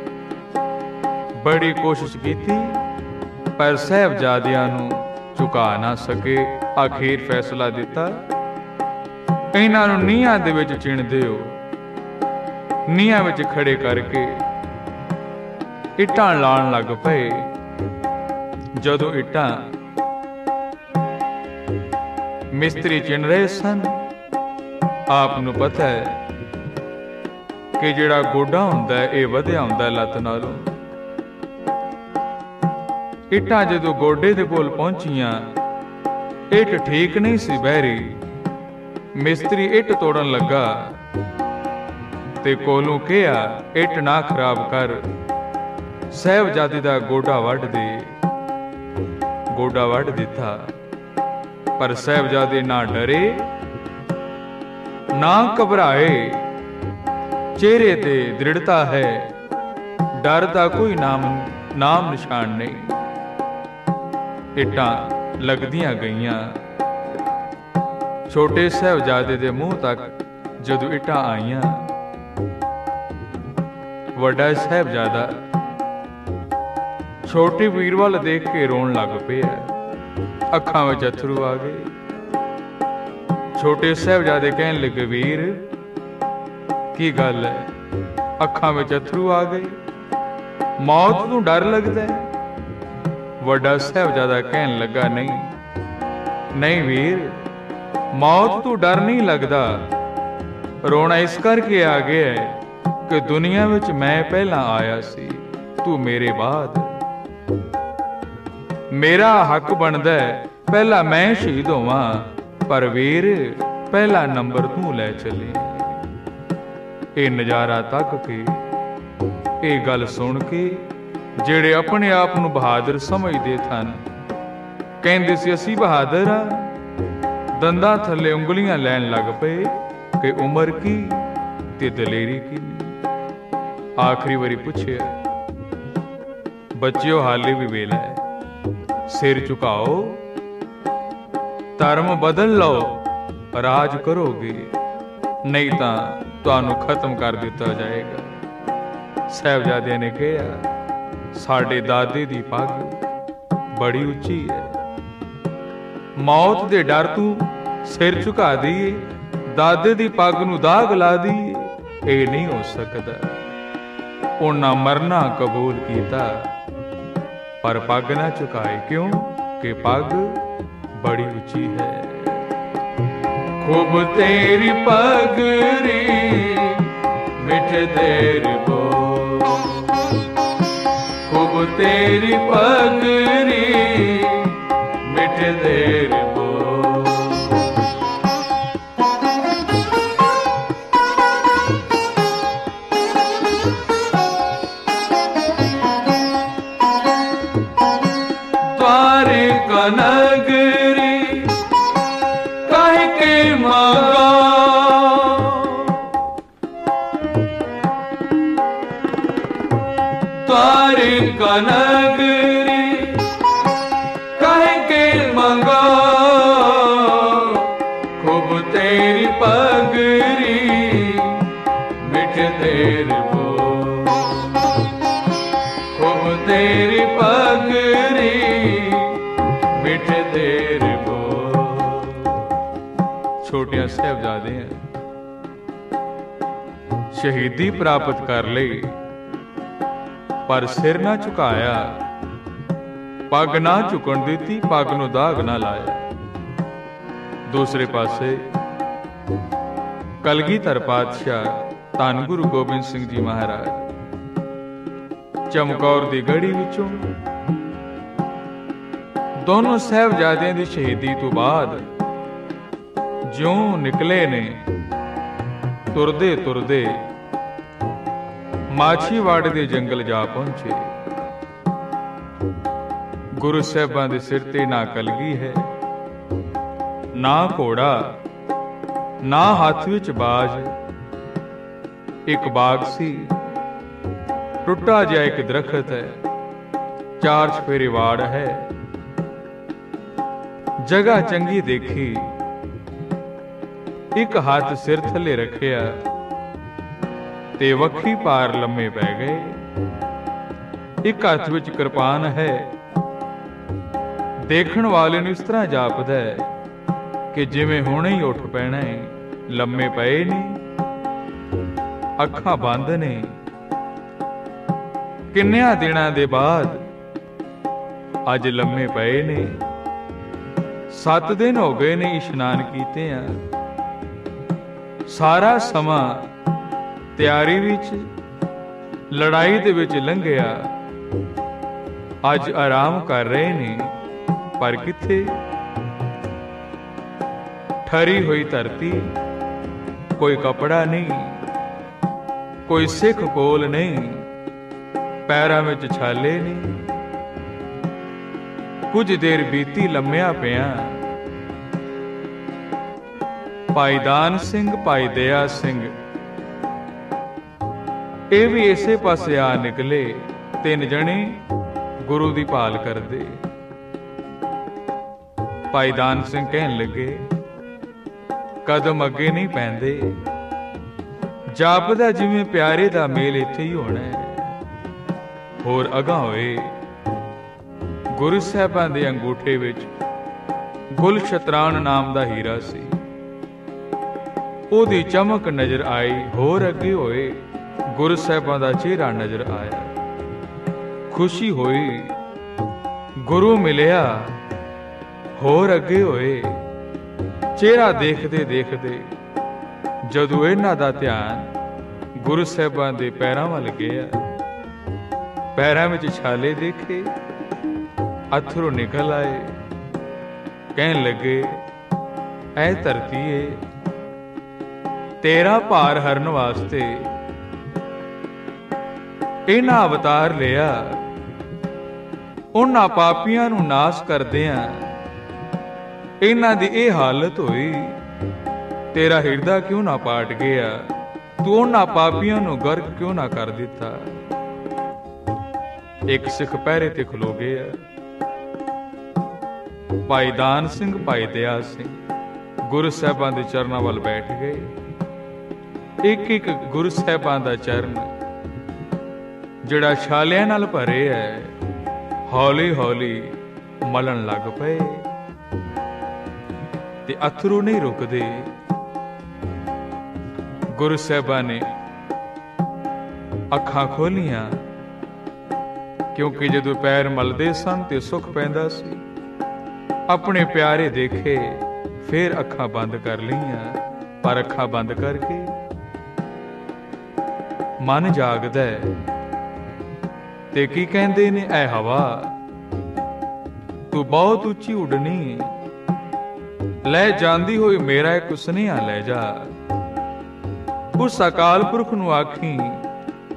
ਬੜੀ ਕੋਸ਼ਿਸ਼ ਕੀਤੀ ਪਰ ਸਾਹਿਬਜ਼ਾਦਿਆਂ ਨੂੰ ਝੁਕਾ ਨਾ ਸਕੇ। ਆਖਿਰ ਫੈਸਲਾ ਦਿੱਤਾ, ਇਹਨਾਂ ਨੂੰ ਨੀਹਾਂ ਦੇ ਵਿੱਚ ਚਿਣ ਦਿਓ। ਨੀਹਾਂ ਵਿੱਚ ਖੜੇ ਕਰਕੇ ਇੱਟਾਂ ਲਾਉਣ ਲੱਗ ਪਏ। ਜਦੋਂ ਇੱਟਾਂ ਮਿਸਤਰੀ ਚਿਣ ਰਹੇ ਸਨ, ਆਪ ਨੂੰ ਪਤਾ ਹੈ ਕਿ ਜਿਹੜਾ ਗੋਡਾ ਹੁੰਦਾ ਇਹ ਵਧਿਆ ਹੁੰਦਾ ਲੱਤ ਨਾਲੋਂ। ਇੱਟਾਂ ਜਦੋਂ ਗੋਡੇ ਦੇ ਕੋਲ ਪਹੁੰਚੀਆਂ, ਇੱਟ ਠੀਕ ਨਹੀਂ ਸੀ ਬਹਿ ਰਹੀ। ਮਿਸਤਰੀ ਇੱਟ ਤੋੜਨ ਲੱਗਾ ਤੇ ਕੋਲੋਂ ਕਿਹਾ, ਇੱਟ ਨਾ ਖਰਾਬ ਕਰ, ਸਾਹਿਬਜ਼ਾਦੇ ਦਾ ਗੋਡਾ ਵੱਢ ਦੇ। ਗੋਡਾ ਵੱਢ ਦਿੱਤਾ, ਪਰ ਸਾਹਿਬਜ਼ਾਦੇ ਨਾ ਡਰੇ ਨਾ ਘਬਰਾਏ। ਚਿਹਰੇ ਤੇ ਦ੍ਰਿੜਤਾ ਹੈ, ਡਰ ਦਾ ਕੋਈ ਨਾਮ ਨਿਸ਼ਾਨ ਨਹੀਂ। ਇੱਟਾਂ ਲੱਗਦੀਆਂ ਗਈਆਂ। ਛੋਟੇ ਸਾਹਿਬਜ਼ਾਦੇ ਦੇ ਮੂੰਹ ਤੱਕ ਜਦੋਂ ਇੱਟਾਂ ਆਈਆਂ, ਵੱਡਾ ਸਾਹਿਬਜ਼ਾਦਾ ਛੋਟੇ ਵੀਰ ਵੱਲ ਦੇਖ ਕੇ ਰੋਣ ਲੱਗ ਪਿਆ। ਅੱਖਾਂ ਵਿੱਚ ਅਥਰੂ ਆ ਗਏ। ਛੋਟੇ ਸਾਹਿਬਜ਼ਾਦੇ ਕਹਿਣ ਲੱਗੇ, ਵੀਰ ਕੀ ਗੱਲ ਹੈ? ਅੱਖਾਂ ਵਿੱਚ ਅਥਰੂ ਆ ਗਏ, ਮੌਤ ਨੂੰ ਡਰ ਲੱਗਦਾ ਹੈ? ਵੱਡਾ ਸਾਹਿਬਜ਼ਾਦਾ ਕਹਿਣ ਲੱਗਾ, ਨਹੀਂ ਵੀਰ, ਮੌਤ ਤੋਂ ਡਰ ਨਹੀਂ ਲੱਗਦਾ। ਰੋਣਾ ਇਸ ਕਰਕੇ ਆ ਗਿਆ ਹੈ ਕਿ ਦੁਨੀਆ ਵਿੱਚ ਮੈਂ ਪਹਿਲਾਂ ਆਇਆ ਸੀ, ਤੂੰ ਮੇਰੇ ਬਾਅਦ। ਮੇਰਾ ਹੱਕ ਬਣਦਾ ਹੈ ਪਹਿਲਾਂ ਮੈਂ ਸ਼ਹੀਦ ਹੋਵਾਂ, ਪਰ ਵੀਰ ਪਹਿਲਾ ਨੰਬਰ ਤੂੰ ਲੈ ਚੱਲੇ। ਇਹ ਨਜ਼ਾਰਾ ਤੱਕ ਕੇ, ਇਹ ਗੱਲ ਸੁਣ ਕੇ ਜਿਹੜੇ ਆਪਣੇ ਆਪ ਨੂੰ ਬਹਾਦਰ ਸਮਝਦੇ ਸਨ, ਕਹਿੰਦੇ ਸੀ ਅਸੀਂ ਬਹਾਦਰ ਆ, ਦੰਦਾਂ ਥੱਲੇ ਉਂਗਲੀਆਂ ਲੈਣ ਲੱਗ ਪਏ ਕਿ ਉਮਰ ਕੀ ਤੇ ਦਲੇਰੀ ਕੀ। ਆਖਰੀ ਵਾਰੀ ਪੁੱਛਿਆ, ਬੱਚਿਓ ਹਾਲੇ ਵੀ ਵੇਲਾ ਹੈ, ਸਿਰ ਝੁਕਾਓ, ਧਰਮ ਬਦਲ ਲਓ, ਰਾਜ ਕਰੋਗੇ, ਨਹੀਂ ਤਾਂ ਤੁਹਾਨੂੰ ਖਤਮ ਕਰ ਦਿੱਤਾ ਜਾਏਗਾ। ਸਾਹਿਬਜ਼ਾਦਿਆਂ ਨੇ ਕਿਹਾ, ਸਾਡੇ ਦਾਦੇ ਦੀ ਪੱਗ ਬੜੀ ਉੱਚੀ ਹੈ, ਮੌਤ ਦੇ ਡਰ ਤੋਂ ਸਿਰ ਝੁਕਾ ਦਈਏ, ਦਾਦੇ ਦੀ ਪੱਗ ਨੂੰ ਦਾਗ ਲਾ ਦਈਏ, ਇਹ ਨਹੀਂ ਹੋ ਸਕਦਾ। ਉਹਨਾਂ ਮਰਨਾ ਕਬੂਲ ਕੀਤਾ ਪਰ ਪੱਗ ਨਾ ਝੁਕਾਏ, ਕਿਉਂ ਕਿ ਪੱਗ ਬੜੀ ਉੱਚੀ ਹੈ। ਖੂਬ ਤੇਰੀ ਪਗਰੀ ਮਿੱਠ ਤੇਰੇ ਬੋਲ, ਖੂਬ ਤੇਰੀ ਪਗਰੀ ਮਿੱਠ ਤੇਰੇ ਬੋਲ। नगरी कह के मांगा, द्वारिका नगरी कह के मांगा, खूब तेरी पगरी मिठ देर बोल, खूब तेरी पगरी मिठ देर बोल। छोटिया साहिबजादे शहीदी प्राप्त कर लई, पर सिर ना झुकाया, पग ना झुकण दिती, पग नूं दाग ना लाया। दूसरे पासे कलगीधर पातशाह धन गुरु गोबिंद सिंह जी महाराज चमकौर दी गढ़ी विचों दोनों साहिबजादियां दी शहीदी तो बाद ज्यों निकले ने, तुरदे तुरदे माछीवाड़े दे जंगल जा पहुंचे। गुरु साहिबां दे सिर ते ना कलगी है, ना घोड़ा, ना हाथ विच बाज। एक बाग सी, टुटा जिहा एक दरखत है, 4 चफेरे वाड़ है। जगह चंगी देखी, एक हाथ सिर थले रखिया ते वखी पार लम्मे पै गए। एक हथ विच कृपान है, देखण वाले नूं इस तरह जापदा है कि जिवें हुणे ही उठ पैना है। लम्मे पए ने, अखां बंद ने। किन्नियां दिनां दे बाद अज लम्मे पए ने। 7 दिन हो गए ने इशनान कीते आ। सारा समा ਤਿਆਰੀ ਵਿੱਚ, ਲੜਾਈ ਦੇ ਵਿੱਚ ਲੰਘਿਆ। ਅੱਜ ਆਰਾਮ ਕਰ ਰਹੇ ਨੇ, ਪਰ ਕਿੱਥੇ? ਠਰੀ ਹੋਈ ਧਰਤੀ, ਕੋਈ ਕਪੜਾ ਨਹੀਂ, ਕੋਈ ਸਿੱਖ ਕੋਲ ਨਹੀਂ, ਪੈਰਾਂ ਵਿੱਚ ਛਾਲੇ ਨਹੀਂ। ਕੁਝ ਦੇਰ ਬੀਤੀ ਲੰਮਿਆ ਪਿਆ। ਭਾਈ ਦਾਨ ਸਿੰਘ, ਭਾਈ ਦਇਆ ਸਿੰਘ ਇਹ ਵੀ ਇਸੇ ਪਾਸੇ ਆ ਨਿਕਲੇ। 3 ਜਣੇ ਗੁਰੂ ਦੀ ਭਾਲ ਕਰਦੇ। ਭਾਈ ਦਾਨ ਸਿੰਘ ਕਹਿਣ ਲੱਗੇ, ਕਦਮ ਅੱਗੇ ਨਹੀਂ ਪੈਂਦੇ, ਜਾਪਦਾ ਜਿਵੇਂ ਪਿਆਰੇ ਦਾ ਮੇਲ ਇੱਥੇ ਹੀ ਹੋਣਾ ਹੈ। ਹੋਰ ਅਗਾਂਹ ਹੋਏ। ਗੁਰੂ ਸਾਹਿਬਾਂ ਦੇ ਅੰਗੂਠੇ ਵਿੱਚ ਗੁਲਸ਼ਤਰਾਨ ਨਾਮ ਦਾ ਹੀਰਾ ਸੀ। ਉਹਦੀ ਚਮਕ ਨਜ਼ਰ ਆਈ। ਹੋਰ ਅੱਗੇ ਹੋਏ, ਗੁਰੂ ਸਾਹਿਬਾਂ ਦਾ ਚਿਹਰਾ ਨਜ਼ਰ ਆਇਆ। ਖੁਸ਼ੀ ਹੋਈ, ਗੁਰੂ ਮਿਲਿਆ। ਹੋਰ ਅੱਗੇ ਹੋਏ। ਚਿਹਰਾ ਦੇਖਦੇ ਦੇਖਦੇ ਜਦੋਂ ਇਹਨਾਂ ਦਾ ਧਿਆਨ ਗੁਰੂ ਸਾਹਿਬਾਂ ਦੇ ਪੈਰਾਂ ਵੱਲ ਗਿਆ, ਪੈਰਾਂ ਵਿੱਚ ਛਾਲੇ ਦੇਖੇ, ਅਥਰੂ ਨਿਕਲ ਆਏ। ਕਹਿਣ ਲੱਗੇ, ਐ ਧਰਤੀ ਏ, ਤੇਰਾ ਭਾਰ ਹਰਨ ਵਾਸਤੇ ਇਹਨਾਂ ਅਵਤਾਰ ਲਿਆ। ਉਹਨਾਂ ਪਾਪੀਆਂ ਨੂੰ ਨਾਸ਼ ਕਰਦਿਆਂ ਇਹਨਾਂ ਦੀ ਇਹ ਹਾਲਤ ਹੋਈ। ਤੇਰਾ ਹਿਰਦਾ ਕਿਉਂ ਨਾ ਪਾਟ ਗਿਆ? ਤੂੰ ਉਹਨਾਂ ਪਾਪੀਆਂ ਨੂੰ ਗਰਕ ਕਿਉਂ ਨਾ ਕਰ ਦਿੱਤਾ? ਇੱਕ ਸਿੱਖ ਪਹਿਰੇ ਤੇ ਖਲੋ ਗਿਆ। ਭਾਈ ਦਾਨ ਸਿੰਘ, ਭਾਈ ਦਇਆ ਸਿੰਘ ਗੁਰੂ ਸਾਹਿਬਾਂ ਦੇ ਚਰਨਾਂ ਵੱਲ ਬੈਠ ਗਏ। ਇੱਕ ਇੱਕ ਗੁਰੂ ਸਾਹਿਬਾਂ ਦਾ ਚਰਨ ਜਿਹੜਾ ਛਾਲਿਆਂ ਨਾਲ ਭਰੇ ਹੈ, ਹੌਲੀ ਹੌਲੀ ਮਲਣ ਲੱਗ ਪਏ ਤੇ ਅਥਰੂ ਨਹੀਂ ਰੁਕਦੇ। ਗੁਰੂ ਸਾਹਿਬਾਂ ਨੇ ਅੱਖਾਂ ਖੋਲੀਆਂ, ਕਿਉਂਕਿ ਜਦੋਂ ਪੈਰ ਮਲਦੇ ਸਨ ਤੇ ਸੁੱਖ ਪੈਂਦਾ ਸੀ। ਆਪਣੇ ਪਿਆਰੇ ਦੇਖੇ, ਫਿਰ ਅੱਖਾਂ ਬੰਦ ਕਰ ਲਈਆਂ। ਪਰ ਅੱਖਾਂ ਬੰਦ ਕਰਕੇ ਮਨ ਜਾਗਦਾ ਹੈ ਤੇ ਕੀ ਕਹਿੰਦੇ ਨੇ, ਐ ਹਵਾ ਤੂੰ ਬਹੁਤ ਉੱਚੀ ਉੱਡਣੀ, ਲੈ ਜਾਂਦੀ ਹੋਈ ਮੇਰਾ ਇੱਕ ਸੁਨੇਹਾ ਲੈ ਜਾ। ਉਸ ਅਕਾਲ ਪੁਰਖ ਨੂੰ ਆਖੀ,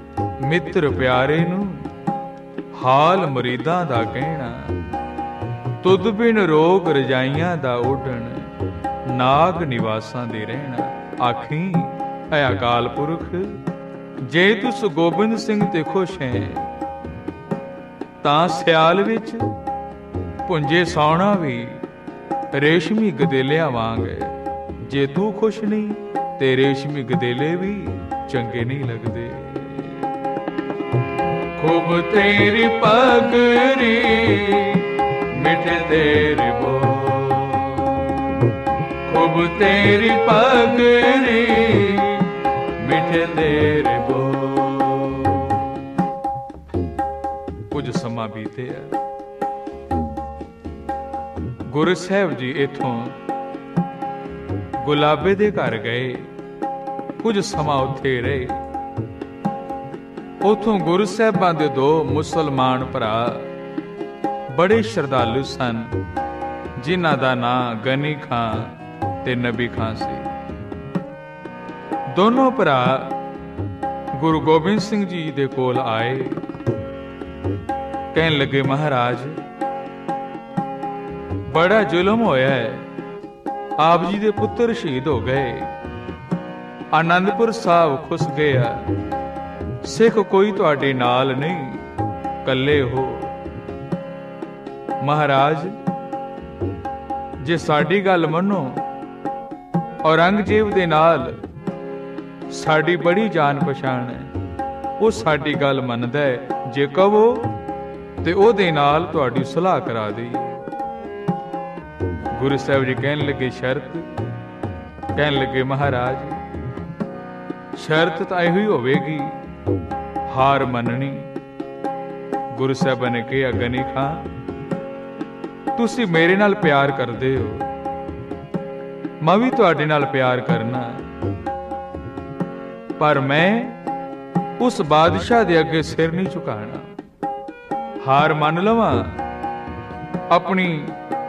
ਮਿੱਤਰ ਪਿਆਰੇ ਨੂੰ ਹਾਲ ਮੁਰੀਦਾਂ ਦਾ ਕਹਿਣਾ। ਤੁਧ ਬਿਨ ਰੋਗ ਰਜਾਈਆਂ ਦਾ ਓਢਣ, ਨਾਗ ਨਿਵਾਸਾਂ ਦੇ ਰਹਿਣਾ। ਆਖੀ ਐ ਅਕਾਲ ਪੁਰਖ, ਜੇ ਤੁਸ ਗੋਬਿੰਦ ਸਿੰਘ ਤੇ ਖੁਸ਼ ਹੈ, ਤਾਂ ਸਿਆਲ ਵਿੱਚ ਪੁੰਜੇ ਸੌਣਾ ਵੀ ਰੇਸ਼ਮੀ ਗਦੇਲਿਆਂ ਵਾਂਗ ਹੈ। ਜੇ ਤੂੰ ਖੁਸ਼ ਨਹੀਂ ਤੇ ਰੇਸ਼ਮੀ ਗਦੇਲੇ ਵੀ ਚੰਗੇ ਨਹੀਂ ਲੱਗਦੇ। ਖੂਬ ਤੇਰੀ ਪਗਰੀ ਮਿਠੇ ਤੇਰੇ ਬੋਲ, ਖੂਬ ਤੇਰੀ ਪਗਰੀ ਮਿਠੇ ਤੇਰੇ ਬੋਲ। ਕੁਝ ਸਮਾਂ ਬੀਤਿਆ, ਗੁਰੂ ਸਾਹਿਬ ਜੀ ਇਥੋਂ ਗੁਲਾਬੇ ਦੇ ਘਰ ਗਏ। ਕੁਝ ਸਮਾਂ ਉੱਥੇ ਰਹੇ। ਉਥੋਂ ਗੁਰੂ ਸਾਹਿਬਾਂ ਦੇ ਦੋ ਮੁਸਲਮਾਨ ਭਰਾ ਬੜੇ ਸ਼ਰਧਾਲੂ ਸਨ, ਜਿਨ੍ਹਾਂ ਦਾ ਨਾਂ ਗਨੀ ਖਾਂ ਤੇ ਨਬੀ ਖਾਂ ਸੀ। ਦੋਨੋਂ ਭਰਾ ਗੁਰੂ ਗੋਬਿੰਦ ਸਿੰਘ ਜੀ ਦੇ ਕੋਲ ਆਏ। ਕਹਿਣ ਲੱਗੇ, ਮਹਾਰਾਜ, ਬੜਾ ਜ਼ੁਲਮ ਹੋਇਆ ਹੈ। ਆਪ ਜੀ ਦੇ ਪੁੱਤਰ ਸ਼ਹੀਦ ਹੋ ਗਏ, ਆਨੰਦਪੁਰ ਸਾਹਿਬ ਖੁੱਸ ਗਿਆ। ਸਿੱਖ ਕੋਈ ਤੁਹਾਡੇ ਨਾਲ ਨਹੀਂ, ਕੱਲੇ ਹੋ। ਮਹਾਰਾਜ, ਜੇ ਸਾਡੀ ਗੱਲ ਮੰਨੋ, ਔਰੰਗਜ਼ੇਬ ਦੇ ਨਾਲ ਸਾਡੀ ਬੜੀ ਜਾਣ ਪਛਾਣ ਹੈ। ਉਹ ਸਾਡੀ ਗੱਲ ਮੰਨਦਾ ਹੈ। ਜੇ ਕਹੋ ਤੇ ਉਹਦੇ ਨਾਲ ਤੁਹਾਡੀ ਸੁਲਾਹ ਕਰਾ ਦੇਈਏ। ਗੁਰੂ ਸਾਹਿਬ ਜੀ ਕਹਿਣ ਲੱਗੇ, ਸ਼ਰਤ? ਕਹਿਣ ਲੱਗੇ, ਮਹਾਰਾਜ, ਸ਼ਰਤ ਤਾਂ ਇਹੋ ਹੀ ਹੋਵੇਗੀ, ਹਾਰ ਮੰਨਣੀ। ਗੁਰੂ ਸਾਹਿਬਾਂ ਨੇ ਕਿਹਾ, ਗਨੀ ਖਾਂ, ਤੁਸੀਂ ਮੇਰੇ ਨਾਲ ਪਿਆਰ ਕਰਦੇ ਹੋ, ਮੈਂ ਵੀ ਤੁਹਾਡੇ ਨਾਲ ਪਿਆਰ ਕਰਨਾ, ਪਰ ਮੈਂ ਉਸ ਬਾਦਸ਼ਾਹ ਦੇ ਅੱਗੇ ਸਿਰ ਨਹੀਂ ਝੁਕਾਣਾ। ਹਾਰ ਮੰਨ ਲਵਾਂ, ਆਪਣੀ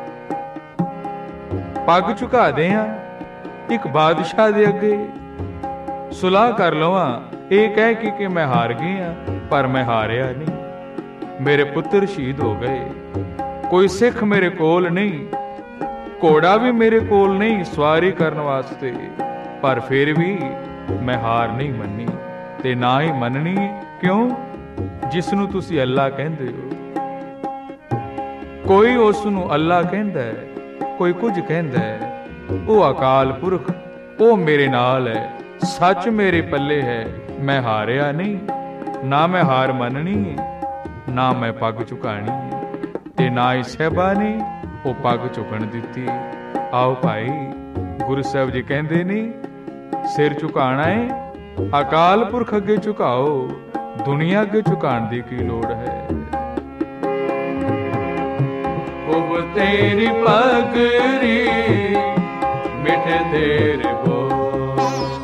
ਪੱਗ ਝੁਕਾ ਦਿਆਂ ਇੱਕ ਬਾਦਸ਼ਾਹ ਦੇ ਅੱਗੇ, ਸੁਲਾਹ ਕਰ ਲਵਾਂ ਇਹ ਕਹਿ ਕੇ ਕਿ ਮੈਂ ਹਾਰ ਗਈ ਹਾਂ, ਪਰ ਮੈਂ ਹਾਰਿਆ ਨਹੀਂ। ਮੇਰੇ ਪੁੱਤਰ ਸ਼ਹੀਦ ਹੋ ਗਏ, ਕੋਈ ਸਿੱਖ ਮੇਰੇ ਕੋਲ ਨਹੀਂ, ਘੋੜਾ ਵੀ ਮੇਰੇ ਕੋਲ ਨਹੀਂ ਸਵਾਰੀ ਕਰਨ ਵਾਸਤੇ, ਪਰ ਫਿਰ ਵੀ ਮੈਂ ਹਾਰ ਨਹੀਂ ਮੰਨੀ ਤੇ ਨਾ ਹੀ ਮੰਨਣੀ। ਕਿਉਂ? ਜਿਸ ਨੂੰ ਤੁਸੀਂ ਅੱਲਾ ਕਹਿੰਦੇ ਹੋ। ਕੋਈ ਉਸ ਨੂੰ ਅੱਲਾ ਕਹਿੰਦਾ ਹੈ, ਕੋਈ ਕੁਝ ਕਹਿੰਦਾ ਹੈ। ਉਹ ਅਕਾਲ ਪੁਰਖ, ਉਹ ਮੇਰੇ ਨਾਲ ਹੈ, ਸੱਚ ਮੇਰੇ ਪੱਲੇ ਹੈ। ਮੈਂ ਹਾਰਿਆ ਨਹੀਂ, ਨਾ ਮੈਂ ਹਾਰ ਮੰਨਣੀ, ਨਾ ਮੈਂ ਪੱਗ ਝੁਕਾਣੀ, ਤੇ ਨਾ ਹੀ ਸਾਹਿਬਾਂ ਨੇ ਉਹ ਪੱਗ ਝੁਕਣ ਦਿੱਤੀ। ਆਓ ਭਾਈ, ਗੁਰੂ ਸਾਹਿਬ ਜੀ ਕਹਿੰਦੇ ਨੇ, ਸਿਰ ਝੁਕਾਣਾ ਹੈ, ਅਕਾਲ ਪੁਰਖ ਅੱਗੇ ਝੁਕਾਓ, ਦੁਨੀਆ ਅੱਗੇ ਝੁਕਾਉਣ ਦੀ ਕੀ ਲੋੜ ਹੈ। ਖੂਬ ਤੇਰੀ ਪਗਰੀ ਮਿਠੇ ਤੇਰੇ ਬੋਲ,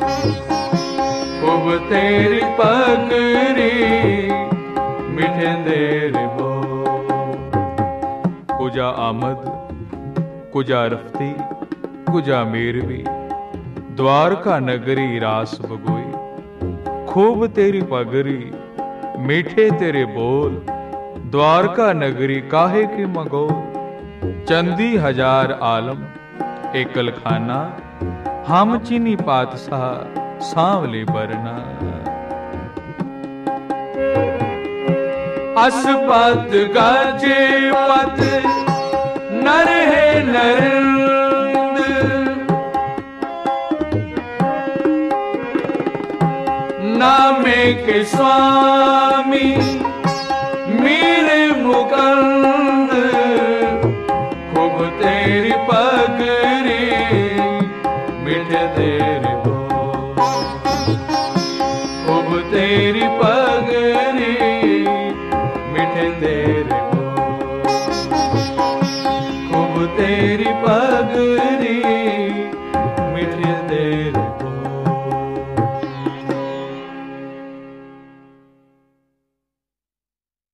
ਖੂਬ ਤੇਰੀ ਪਗਰੀ ਮਿਠੇ ਤੇਰੇ ਬੋਲ। ਕੁਜਾ ਆਮਦ, ਕੁਜਾ ਰਫਤੀ, ਕੁਜਾ ਮੇਰਵੀ, द्वारका नगरी रास बगोई। खूब तेरी पगरी मीठे तेरे बोल, द्वारका नगरी काहे के मगोल। चंदी हजार आलम एकल खाना, हम चीनी पातशाह सांवले बरना। असपत गाजे पत नर है नरिंद, नामे के स्वामी मेरे मुकंद। खूब तेरी पगरी मिठे तेरे बोल, खूब तेरी पगरी मिठे तेरे बोल, खूब तेरी पगरी